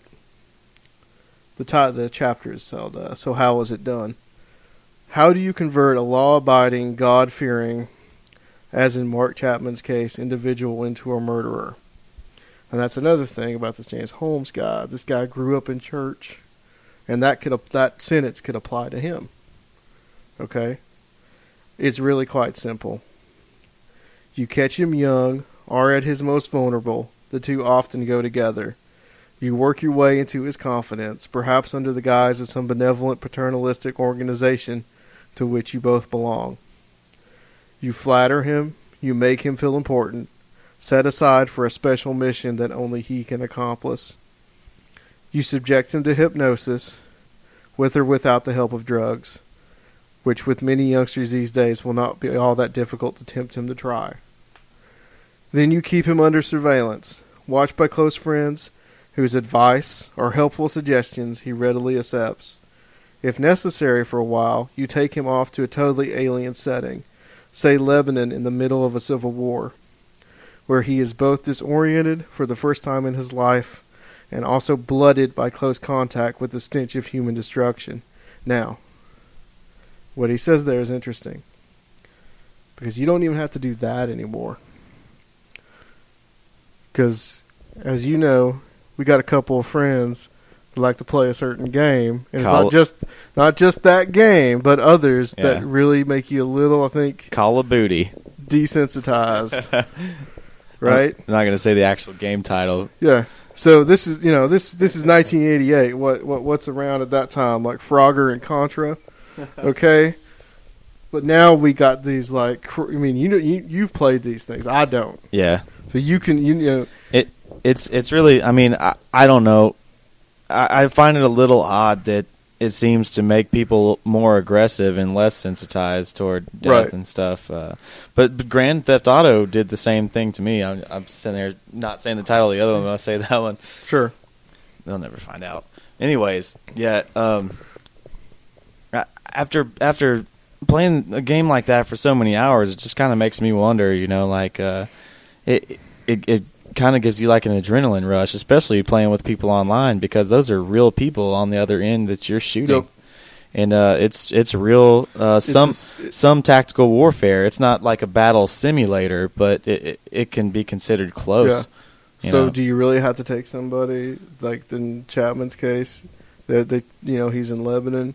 the chapter is called "So How Was It Done?" How do you convert a law-abiding, God-fearing, as in Mark Chapman's case, individual into a murderer? And that's another thing about this James Holmes guy. This guy grew up in church, and that sentence could apply to him. Okay? It's really quite simple. You catch him young, or at his most vulnerable. The two often go together. You work your way into his confidence, perhaps under the guise of some benevolent paternalistic organization to which you both belong. You flatter him, you make him feel important, set aside for a special mission that only he can accomplish. You subject him to hypnosis, with or without the help of drugs, which with many youngsters these days will not be all that difficult to tempt him to try. Then you keep him under surveillance, watched by close friends, whose advice or helpful suggestions he readily accepts. If necessary for a while, you take him off to a totally alien setting, say Lebanon in the middle of a civil war, where he is both disoriented for the first time in his life and also blooded by close contact with the stench of human destruction. Now, what he says there is interesting, because you don't even have to do that anymore. Because, as you know, we got a couple of friends that like to play a certain game, and it's not just that game, but others that really make you a little, I think, Call of Booty, desensitized. Right? I'm not going to say the actual game title. Yeah. So this is 1988. What's around at that time, like Frogger and Contra, okay? But now we got these you've played these things. I don't. Yeah. So you can It's really, I don't know. I find it a little odd that it seems to make people more aggressive and less sensitized toward death and stuff. But Grand Theft Auto did the same thing to me. I'm sitting there not saying the title of the other one, but I say that one. Sure. They'll never find out. Anyways, yeah. After playing a game like that for so many hours, it just kind of makes me wonder, it kind of gives you like an adrenaline rush, especially playing with people online, because those are real people on the other end that you're shooting. Yep. And it's real some tactical warfare. It's not like a battle simulator, but it can be considered close. Yeah. So do you really have to take somebody like in Chapman's case that he's in Lebanon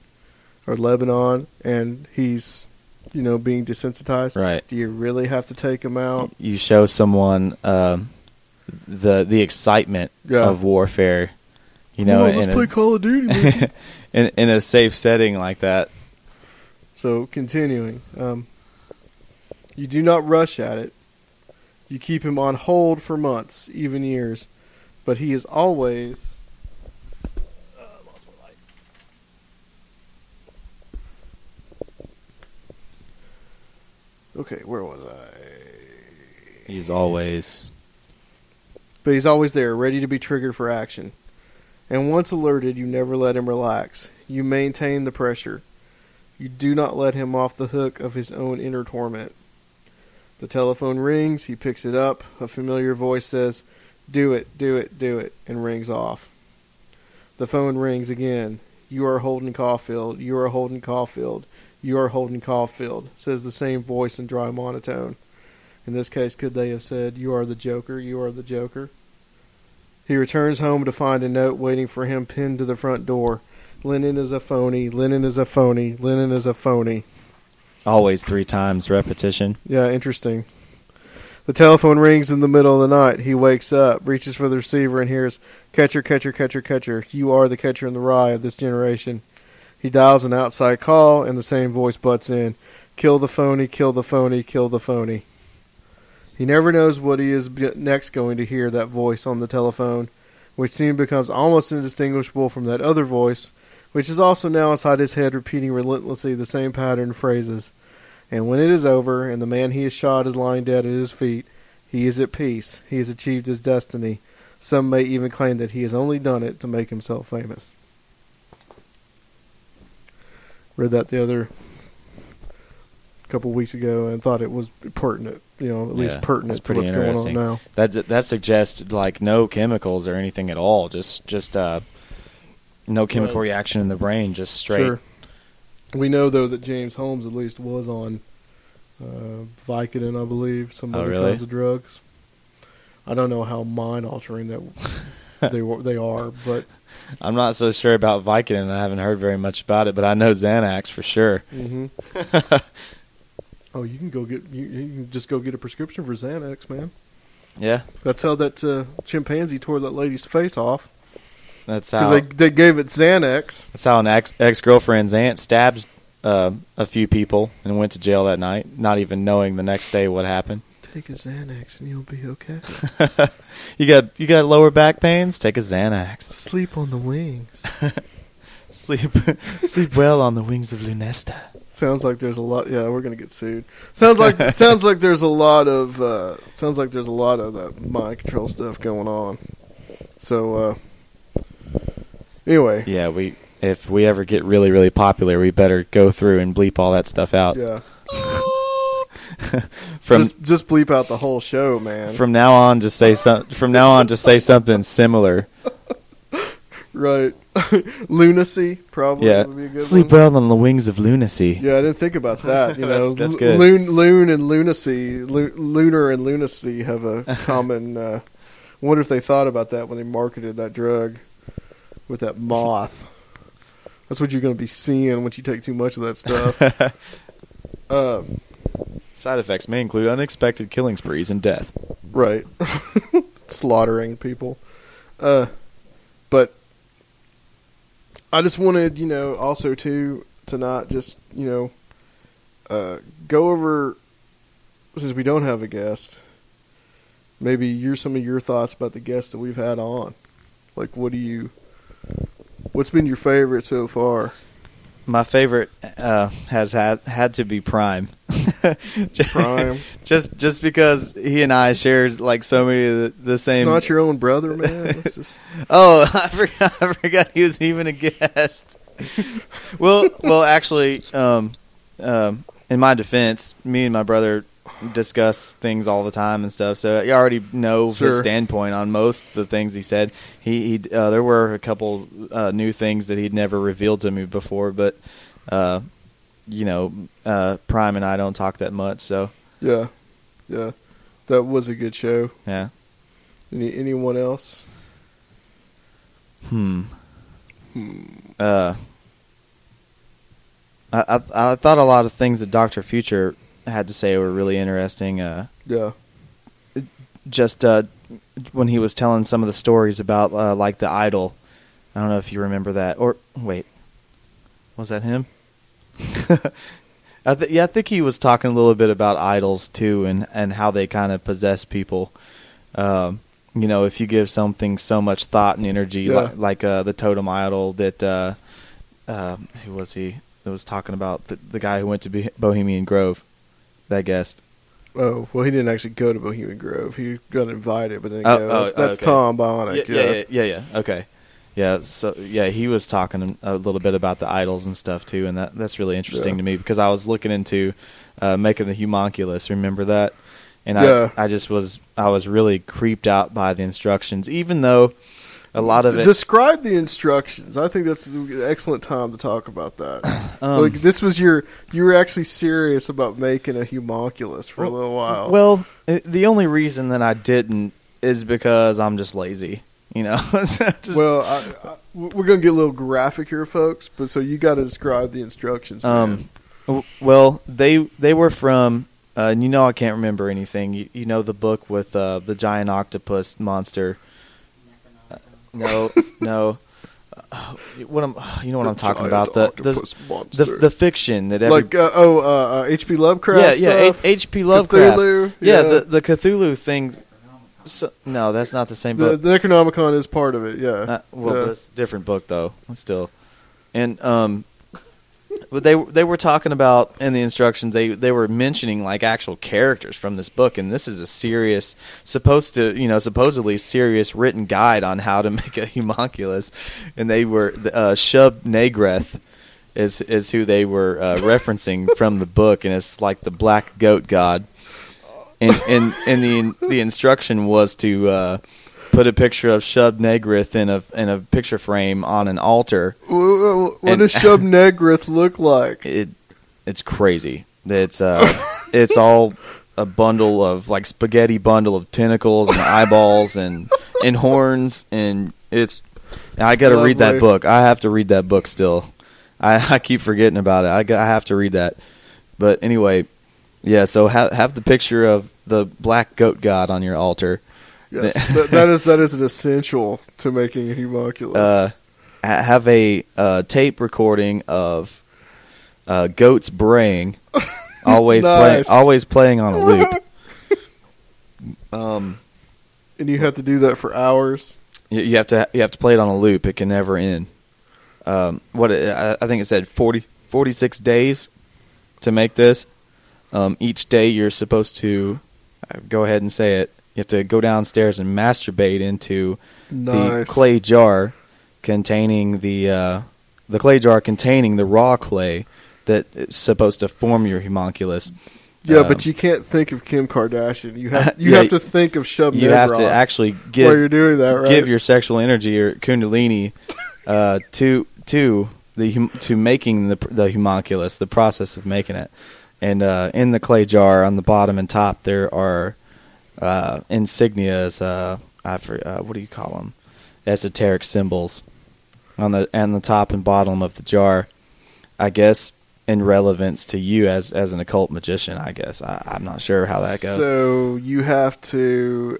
and he's being desensitized? Right. Do you really have to take him out? You show someone the excitement of warfare, let's play Call of Duty in a safe setting like that. So continuing, you do not rush at it. You keep him on hold for months, even years, but he is always lost my light. Okay, where was I? He's always there, ready to be triggered for action. And once alerted, you never let him relax. You maintain the pressure. You do not let him off the hook of his own inner torment. The telephone rings. He picks it up. A familiar voice says, "Do it, do it, do it," and rings off. The phone rings again. "You are Holden Caulfield. You are Holden Caulfield. You are Holden Caulfield," says the same voice in dry monotone. In this case, could they have said, "You are the Joker, you are the Joker"? He returns home to find a note waiting for him pinned to the front door. "Lennon is a phony, Lennon is a phony, Lennon is a phony." Always 3 times repetition. Yeah, interesting. The telephone rings in the middle of the night. He wakes up, reaches for the receiver, and hears, "Catcher, catcher, catcher, catcher. You are the catcher in the rye of this generation." He dials an outside call, and the same voice butts in. "Kill the phony, kill the phony, kill the phony." He never knows what he is next going to hear, that voice on the telephone, which soon becomes almost indistinguishable from that other voice, which is also now inside his head repeating relentlessly the same pattern of phrases. And when it is over, and the man he has shot is lying dead at his feet, he is at peace. He has achieved his destiny. Some may even claim that he has only done it to make himself famous. Read that the other couple weeks ago and thought it was pertinent, at least pertinent to what's going on now. That suggests like no chemicals or anything at all, just no chemical reaction in the brain, just straight. Sure. We know though that James Holmes at least was on Vicodin, I believe, some other kinds of drugs. I don't know how mind altering that they are, but I'm not so sure about Vicodin. I haven't heard very much about it, but I know Xanax for sure. Mm-hmm. Oh, you can just go get a prescription for Xanax, man. Yeah, that's how that chimpanzee tore that lady's face off. That's how because they gave it Xanax. That's how an ex-girlfriend's aunt stabbed a few people and went to jail that night, not even knowing the next day what happened. Take a Xanax and you'll be okay. You got lower back pains? Take a Xanax. Sleep on the wings. Sleep well on the wings of Lunesta. Sounds like there's a lot. Yeah, we're gonna get sued. Sounds like there's a lot of that mind control stuff going on. So anyway, yeah, if we ever get really really popular, we better go through and bleep all that stuff out. Yeah. Just bleep out the whole show, man. From now on, just say something similar. Right. Lunacy probably would be a good Sleep one. well on the wings of lunacy. Yeah, I didn't think about that. That's good. Loon and lunacy, lunar and lunacy have a common. I wonder if they thought about that when they marketed that drug with that moth. That's what you're going to be seeing once you take too much of that stuff. Side effects may include unexpected killing sprees and death. Right. Slaughtering people. But I just wanted, also to not just, go over, since we don't have a guest, maybe some of your thoughts about the guests that we've had on. Like, what's been your favorite so far? My favorite has had to be Prime. Prime, just because he and I shares like so many of the same. It's not your own brother, man. It's just... Oh, I forgot he was even a guest. Well, actually, in my defense, me and my brother discuss things all the time and stuff, so you already know his standpoint on most of the things he said. He there were a couple new things that he'd never revealed to me before, but Prime and I don't talk that much, so yeah, that was a good show. Yeah. Anyone else? I thought a lot of things that Dr. Future had to say were really interesting. Yeah. Just when he was telling some of the stories about like the idol. I don't know if you remember that. Or wait, was that him? I think he was talking a little bit about idols too, and how they kind of possess people. If you give something so much thought and energy, like the totem idol that who was he? That was talking about the guy who went to Bohemian Grove. That guest. Oh, well, he didn't actually go to Bohemian Grove. He got invited, but then that's okay. Tom Bonick. Yeah. Okay. Yeah, so he was talking a little bit about the idols and stuff too, and that's really interesting to me because I was looking into making the homunculus. Remember that? And I was really creeped out by the instructions, even though a lot of it. Describe the instructions. I think that's an excellent time to talk about that. Like this was you were actually serious about making a homunculus for a little while. Well, the only reason that I didn't is because I'm just lazy. Well, we're going to get a little graphic here, folks. But so you got to describe the instructions. Man. Well, they were from. I can't remember anything. You know the book with the giant octopus monster. No. What I'm talking about? The fiction that H.P. Lovecraft. Yeah, H.P. Lovecraft. Cthulhu. Yeah, the Cthulhu thing. So, no, that's not the same book. The Necronomicon is part of it. Yeah. That's a different book though. Still, and but they were talking about in the instructions. They were mentioning like actual characters from this book, and this is a serious, supposedly serious written guide on how to make a homunculus, and they were Shub-Niggurath is who they were referencing from the book, and it's like the black goat god. And the instruction was to put a picture of Shub-Niggurath in a picture frame on an altar. What does Shub-Niggurath look like? It's crazy. It's all a bundle of like spaghetti bundle of tentacles and eyeballs and horns, and I got to read that book. I have to read that book still. I keep forgetting about it. I have to read that. But anyway. Yeah, so have the picture of the black goat god on your altar. Yes, that is an essential to making a homunculus. Have a tape recording of goats braying, always playing on a loop. And you have to do that for hours. You have to play it on a loop. It can never end. I think it said 46 days to make this. Each day you're supposed to go ahead and say it. You have to go downstairs and masturbate into the clay jar containing the raw clay that's supposed to form your homunculus. Yeah, but you can't think of Kim Kardashian. You have to think of Shub-Niggurath. You have to actually while you're doing that, right? Give your sexual energy or kundalini to making the homunculus, the process of making it. And in the clay jar, on the bottom and top, there are insignias. What do you call them? Esoteric symbols on the top and bottom of the jar. I guess in relevance to you as an occult magician. I guess I'm not sure how that goes. So you have to.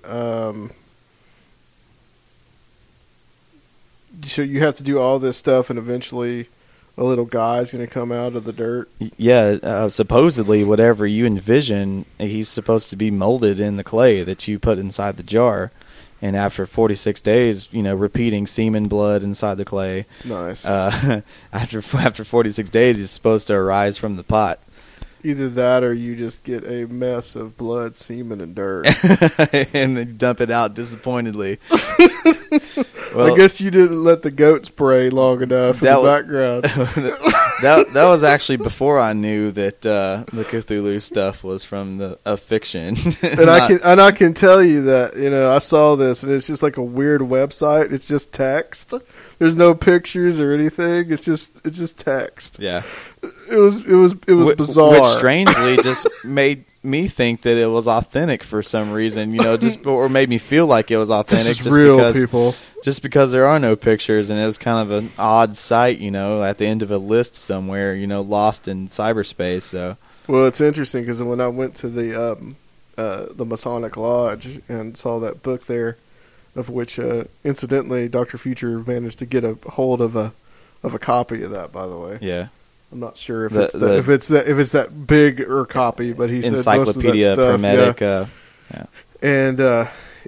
So you have to do all this stuff, and eventually a little guy's going to come out of the dirt. Yeah, supposedly whatever you envision, he's supposed to be molded in the clay that you put inside the jar. And after 46 days, repeating semen blood inside the clay. Nice. After 46 days, he's supposed to arise from the pot. Either that or you just get a mess of blood, semen, and dirt. And then dump it out disappointedly. Well, I guess you didn't let the goat spray long enough in the background. That was actually before I knew that the Cthulhu stuff was from a fiction. And I can tell you that I saw this and it's just like a weird website. It's just text. There's no pictures or anything. It's just text. Yeah, it was bizarre. Which strangely just made me think that it was authentic for some reason. Or made me feel like it was authentic. This is real, people. Just because there are no pictures, and it was kind of an odd site, at the end of a list somewhere, lost in cyberspace. So, well, it's interesting because when I went to the Masonic Lodge and saw that book there, of which, incidentally, Dr. Future managed to get a hold of a copy of that. By the way, yeah, I'm not sure if it's that big or copy, but he said Encyclopedia most of that stuff, Hermetic, yeah. And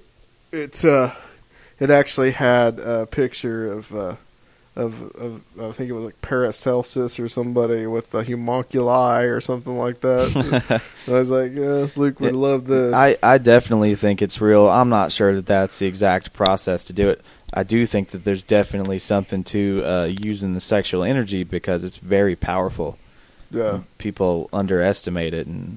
it actually had a picture of I think it was like Paracelsus or somebody with a homunculi or something like that. I was like, yeah, Luke would love this. I definitely think it's real. I'm not sure that that's the exact process to do it. I do think that there's definitely something to using the sexual energy because it's very powerful. Yeah. People underestimate it. And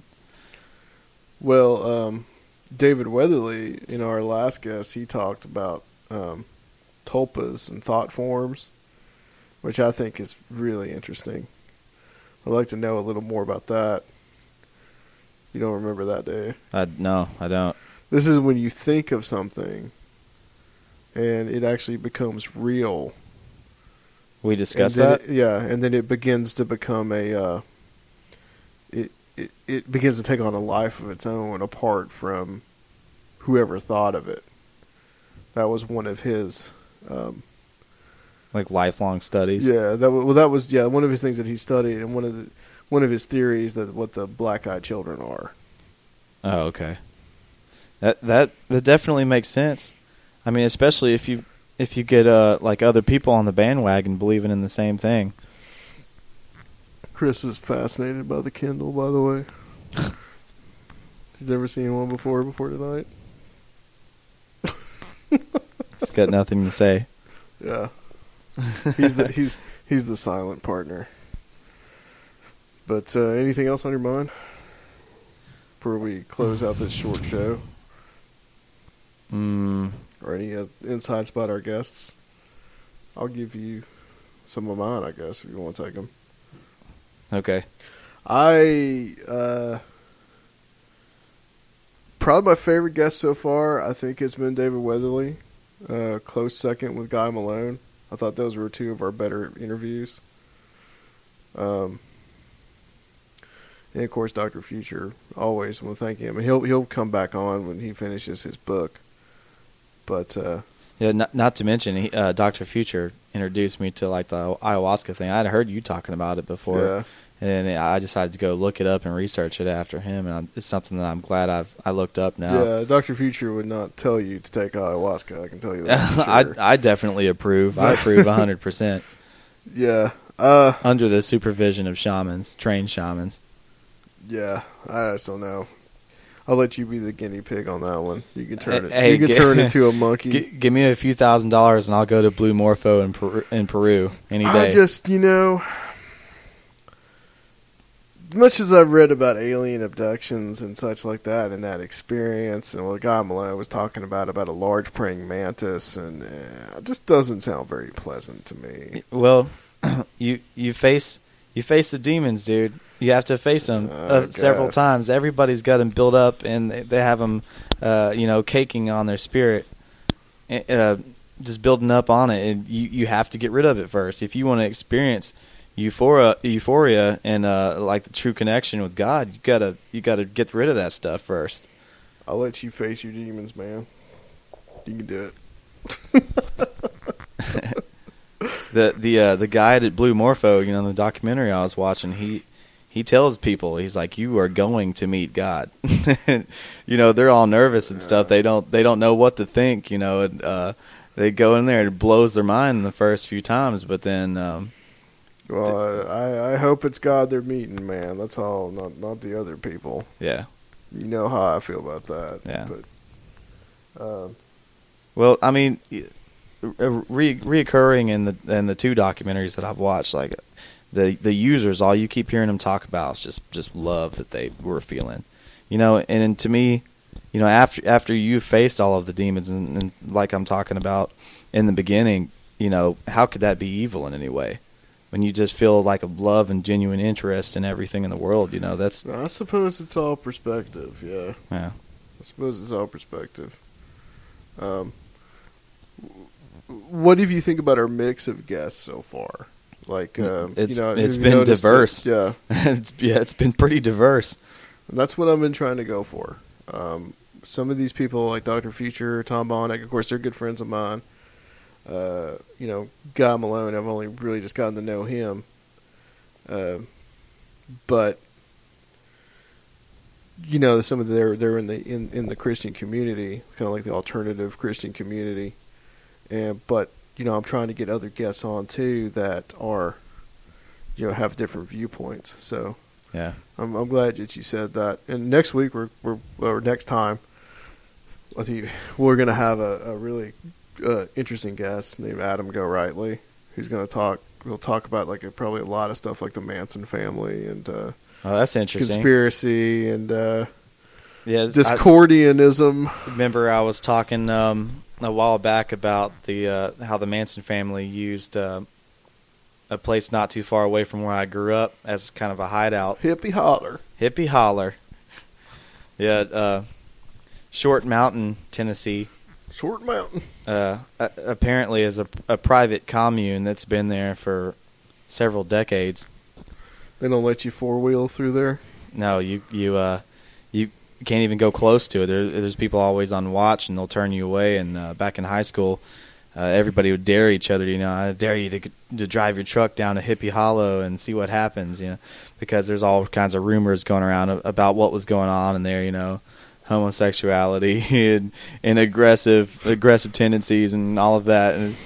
well, David Weatherly, our last guest, he talked about tulpas and thought forms, which I think is really interesting. I'd like to know a little more about that. You don't remember that, do you? No, I don't. This is when you think of something and it actually becomes real. We discussed that? And then it begins to become it begins to take on a life of its own apart from whoever thought of it. That was one of his like lifelong studies. Yeah, that was one of his things that he studied, and one of his theories that what the black-eyed children are. Oh, okay. That definitely makes sense. I mean, especially if you get like other people on the bandwagon believing in the same thing. Chris is fascinated by the Kindle, by the way. He's never seen one before tonight. He's got nothing to say. Yeah. He's the silent partner. But anything else on your mind before we close out this short show? Or any insights about our guests? I'll give you some of mine, I guess, if you want to take them. Okay. Probably my favorite guest so far, I think, has been David Weatherly. Close second with Guy Malone. I thought those were two of our better interviews. And of course, Dr. Future. Always want to thank him, and he'll come back on when he finishes his book. But yeah, not to mention, Dr. Future introduced me to like the ayahuasca thing. I had heard you talking about it before, yeah. And I decided to go look it up and research it after him. And it's something that I'm glad I looked up now. Yeah, Dr. Future would not tell you to take ayahuasca. I can tell you that. For sure. I definitely approve. I approve 100%. Yeah. Under the supervision of trained shamans. Yeah, I just don't know. I'll let you be the guinea pig on that one. You can turn turn into a monkey. Give me a few $1,000s and I'll go to Blue Morpho in Peru any day. I just, much as I've read about alien abductions and such like that and that experience, and what Guy Malone was talking about a large praying mantis, and it just doesn't sound very pleasant to me. Well, you face the demons, dude. You have to face them several times. Everybody's got them built up, and they have them, caking on their spirit, just building up on it. And you have to get rid of it first if you want to experience euphoria and like the true connection with God. You gotta get rid of that stuff first. I'll let you face your demons, man. You can do it. The guide at Blue Morpho, the documentary I was watching, he tells people, he's like, you are going to meet God. They're all nervous and stuff. They don't know what to think. And they go in there, it blows their mind the first few times, but then. Well, I hope it's God they're meeting, man. That's all, not the other people. Yeah. You know how I feel about that. Yeah. But, well, I mean, reoccurring in the two documentaries that I've watched, like the users, all you keep hearing them talk about is just love that they were feeling, And to me, after you faced all of the demons and like I'm talking about in the beginning, how could that be evil in any way? When you just feel like a love and genuine interest in everything in the world, that's... I suppose it's all perspective, yeah. Yeah. I suppose it's all perspective. What do you think about our mix of guests so far? Like, it's been diverse. Yeah. It's been pretty diverse. And that's what I've been trying to go for. Some of these people, like Dr. Future, Tom Bonnick, of course, they're good friends of mine. Guy Malone, I've only really just gotten to know him. But some of they're in the Christian community, kind of like the alternative Christian community. But I'm trying to get other guests on too that are, have different viewpoints. So yeah, I'm glad that you said that. And next week or next time, I think we're going to have a really interesting guest named Adam Gorightly, who's going to talk. We'll talk about probably a lot of stuff like the Manson family and Oh, that's interesting. conspiracy and Yes, Discordianism. Remember, I was talking a while back about the how the Manson family used a place not too far away from where I grew up as kind of a hideout. Hippie Holler. Hippie Holler. Yeah, Short Mountain, Tennessee. Short Mountain. Apparently is a private commune that's been there for several decades. They don't let you four-wheel through there? No, you can't even go close to it. There's people always on watch, and they'll turn you away. And back in high school, everybody would dare each other. I dare you to drive your truck down to Hippie Hollow and see what happens. Because there's all kinds of rumors going around about what was going on in there. Homosexuality and aggressive tendencies and all of that. And,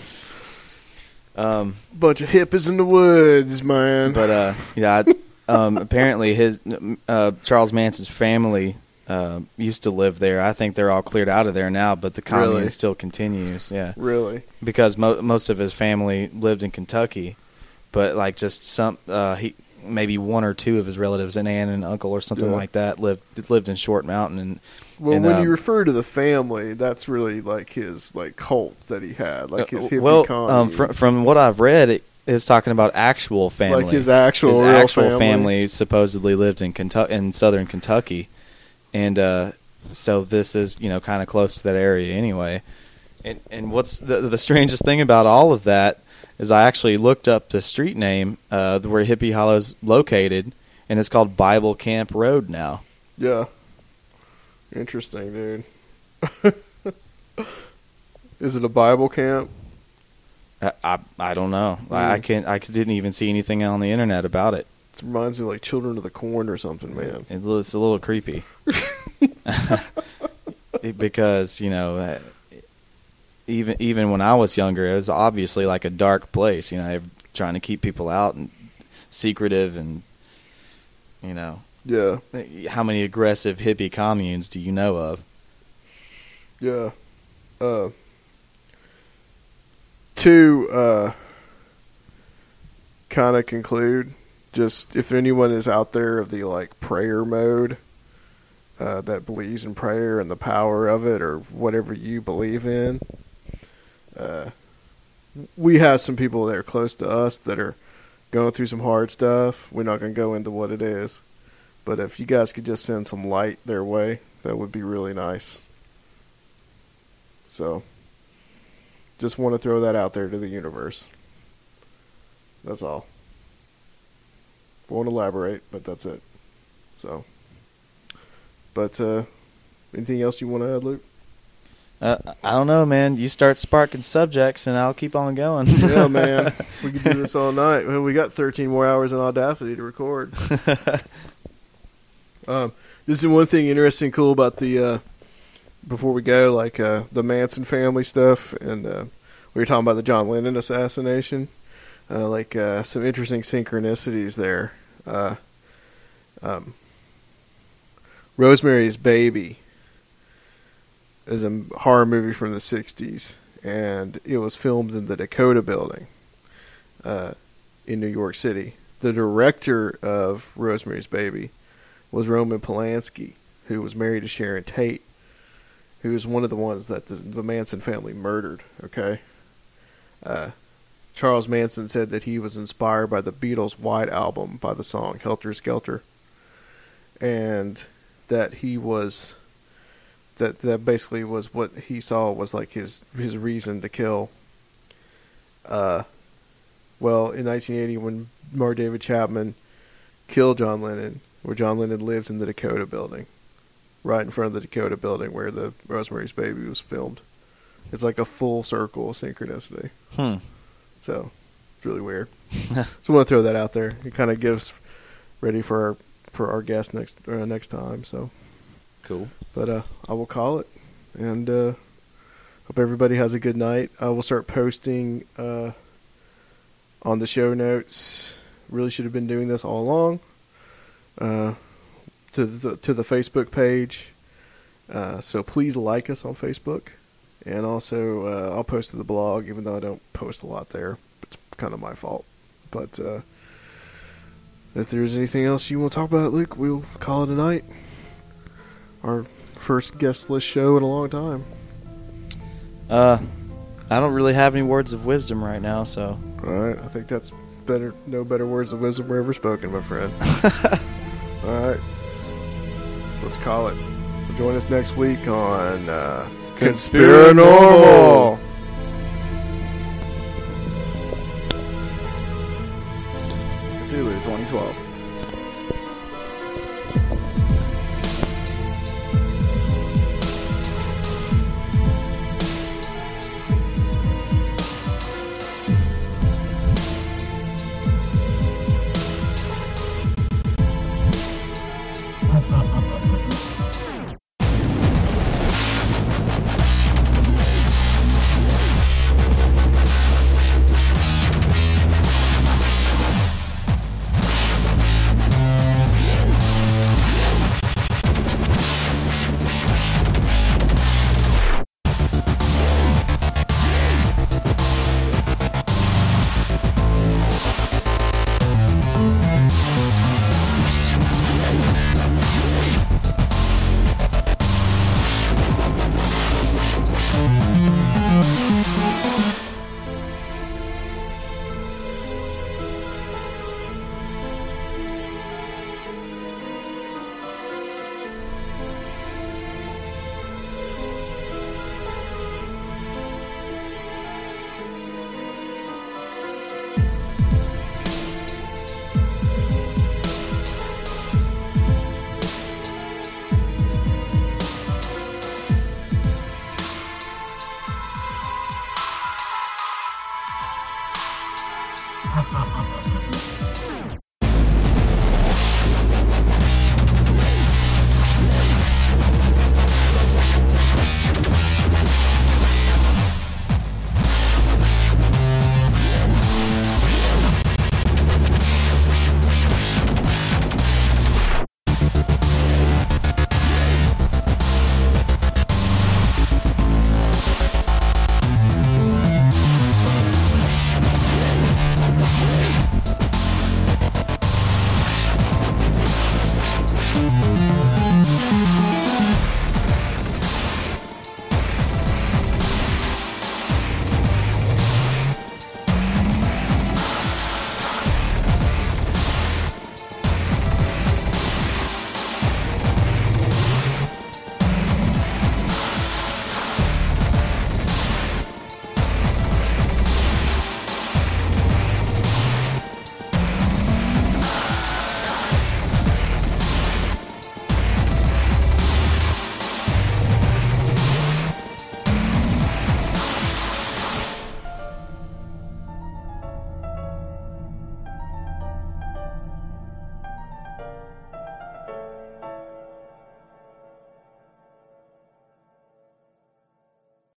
bunch of hippies in the woods, man. But apparently his Charles Manson's family used to live there. I think they're all cleared out of there now, but the commune still continues. Yeah, really, because most of his family lived in Kentucky, but just some maybe one or two of his relatives, an aunt and uncle or something like that, lived in Short Mountain. When you refer to the family, that's really his cult that he had, his hippie commune. From what I've read, it's talking about actual family, his actual family supposedly lived in southern Kentucky, and so this is kind of close to that area anyway. And what's the strangest thing about all of that is I actually looked up the street name where Hippie Hollow is located, and it's called Bible Camp Road now. Yeah. Interesting, dude. Is it a Bible camp? I don't know. I didn't even see anything on the internet about it. It reminds me of Children of the Corn or something, man. It's a little creepy. Because, even when I was younger, it was obviously a dark place. They're trying to keep people out and secretive and, Yeah. How many aggressive hippie communes do you know of? Yeah. To kind of conclude, just if anyone is out there of the prayer mode, that believes in prayer and the power of it, or whatever you believe in, we have some people that are close to us that are going through some hard stuff. We're not going to go into what it is, but if you guys could just send some light their way, that would be really nice. So, just want to throw that out there to the universe. That's all. Won't elaborate, but that's it. So, but anything else you want to add, Luke? I don't know, man. You start sparking subjects, and I'll keep on going. Yeah, man. We could do this all night. Well, we got 13 more hours in Audacity to record. This is one thing interesting, cool about the before we go, the Manson family stuff, and we were talking about the John Lennon assassination. Some interesting synchronicities there. Rosemary's Baby is a horror movie from the 60s, and it was filmed in the Dakota Building in New York City. The director of Rosemary's Baby was Roman Polanski, who was married to Sharon Tate, who was one of the ones that the Manson family murdered, okay? Charles Manson said that he was inspired by the Beatles' White Album by the song Helter Skelter, and that he was... That basically was what he saw was his reason to kill. Well, in 1980, when Mark David Chapman killed John Lennon, where John Lennon lived in the Dakota Building, right in front of the Dakota Building where the Rosemary's Baby was filmed. It's like a full circle of synchronicity. So, it's really weird. So I want to throw that out there. It kind of gives ready for our guest next time. So. Cool. But I will call it, and hope everybody has a good night. I will start posting on the show notes. Really should have been doing this all along. To the Facebook page. So please like us on Facebook. And also, I'll post to the blog, even though I don't post a lot there. It's kind of my fault. But if there's anything else you want to talk about, Luke, we'll call it a night. Our first guest list show in a long time. I don't really have any words of wisdom right now, so. All right, I think that's better. No better words of wisdom were ever spoken, my friend. All right, let's call it. Join us next week on Conspiranormal. Cthulhu 2012.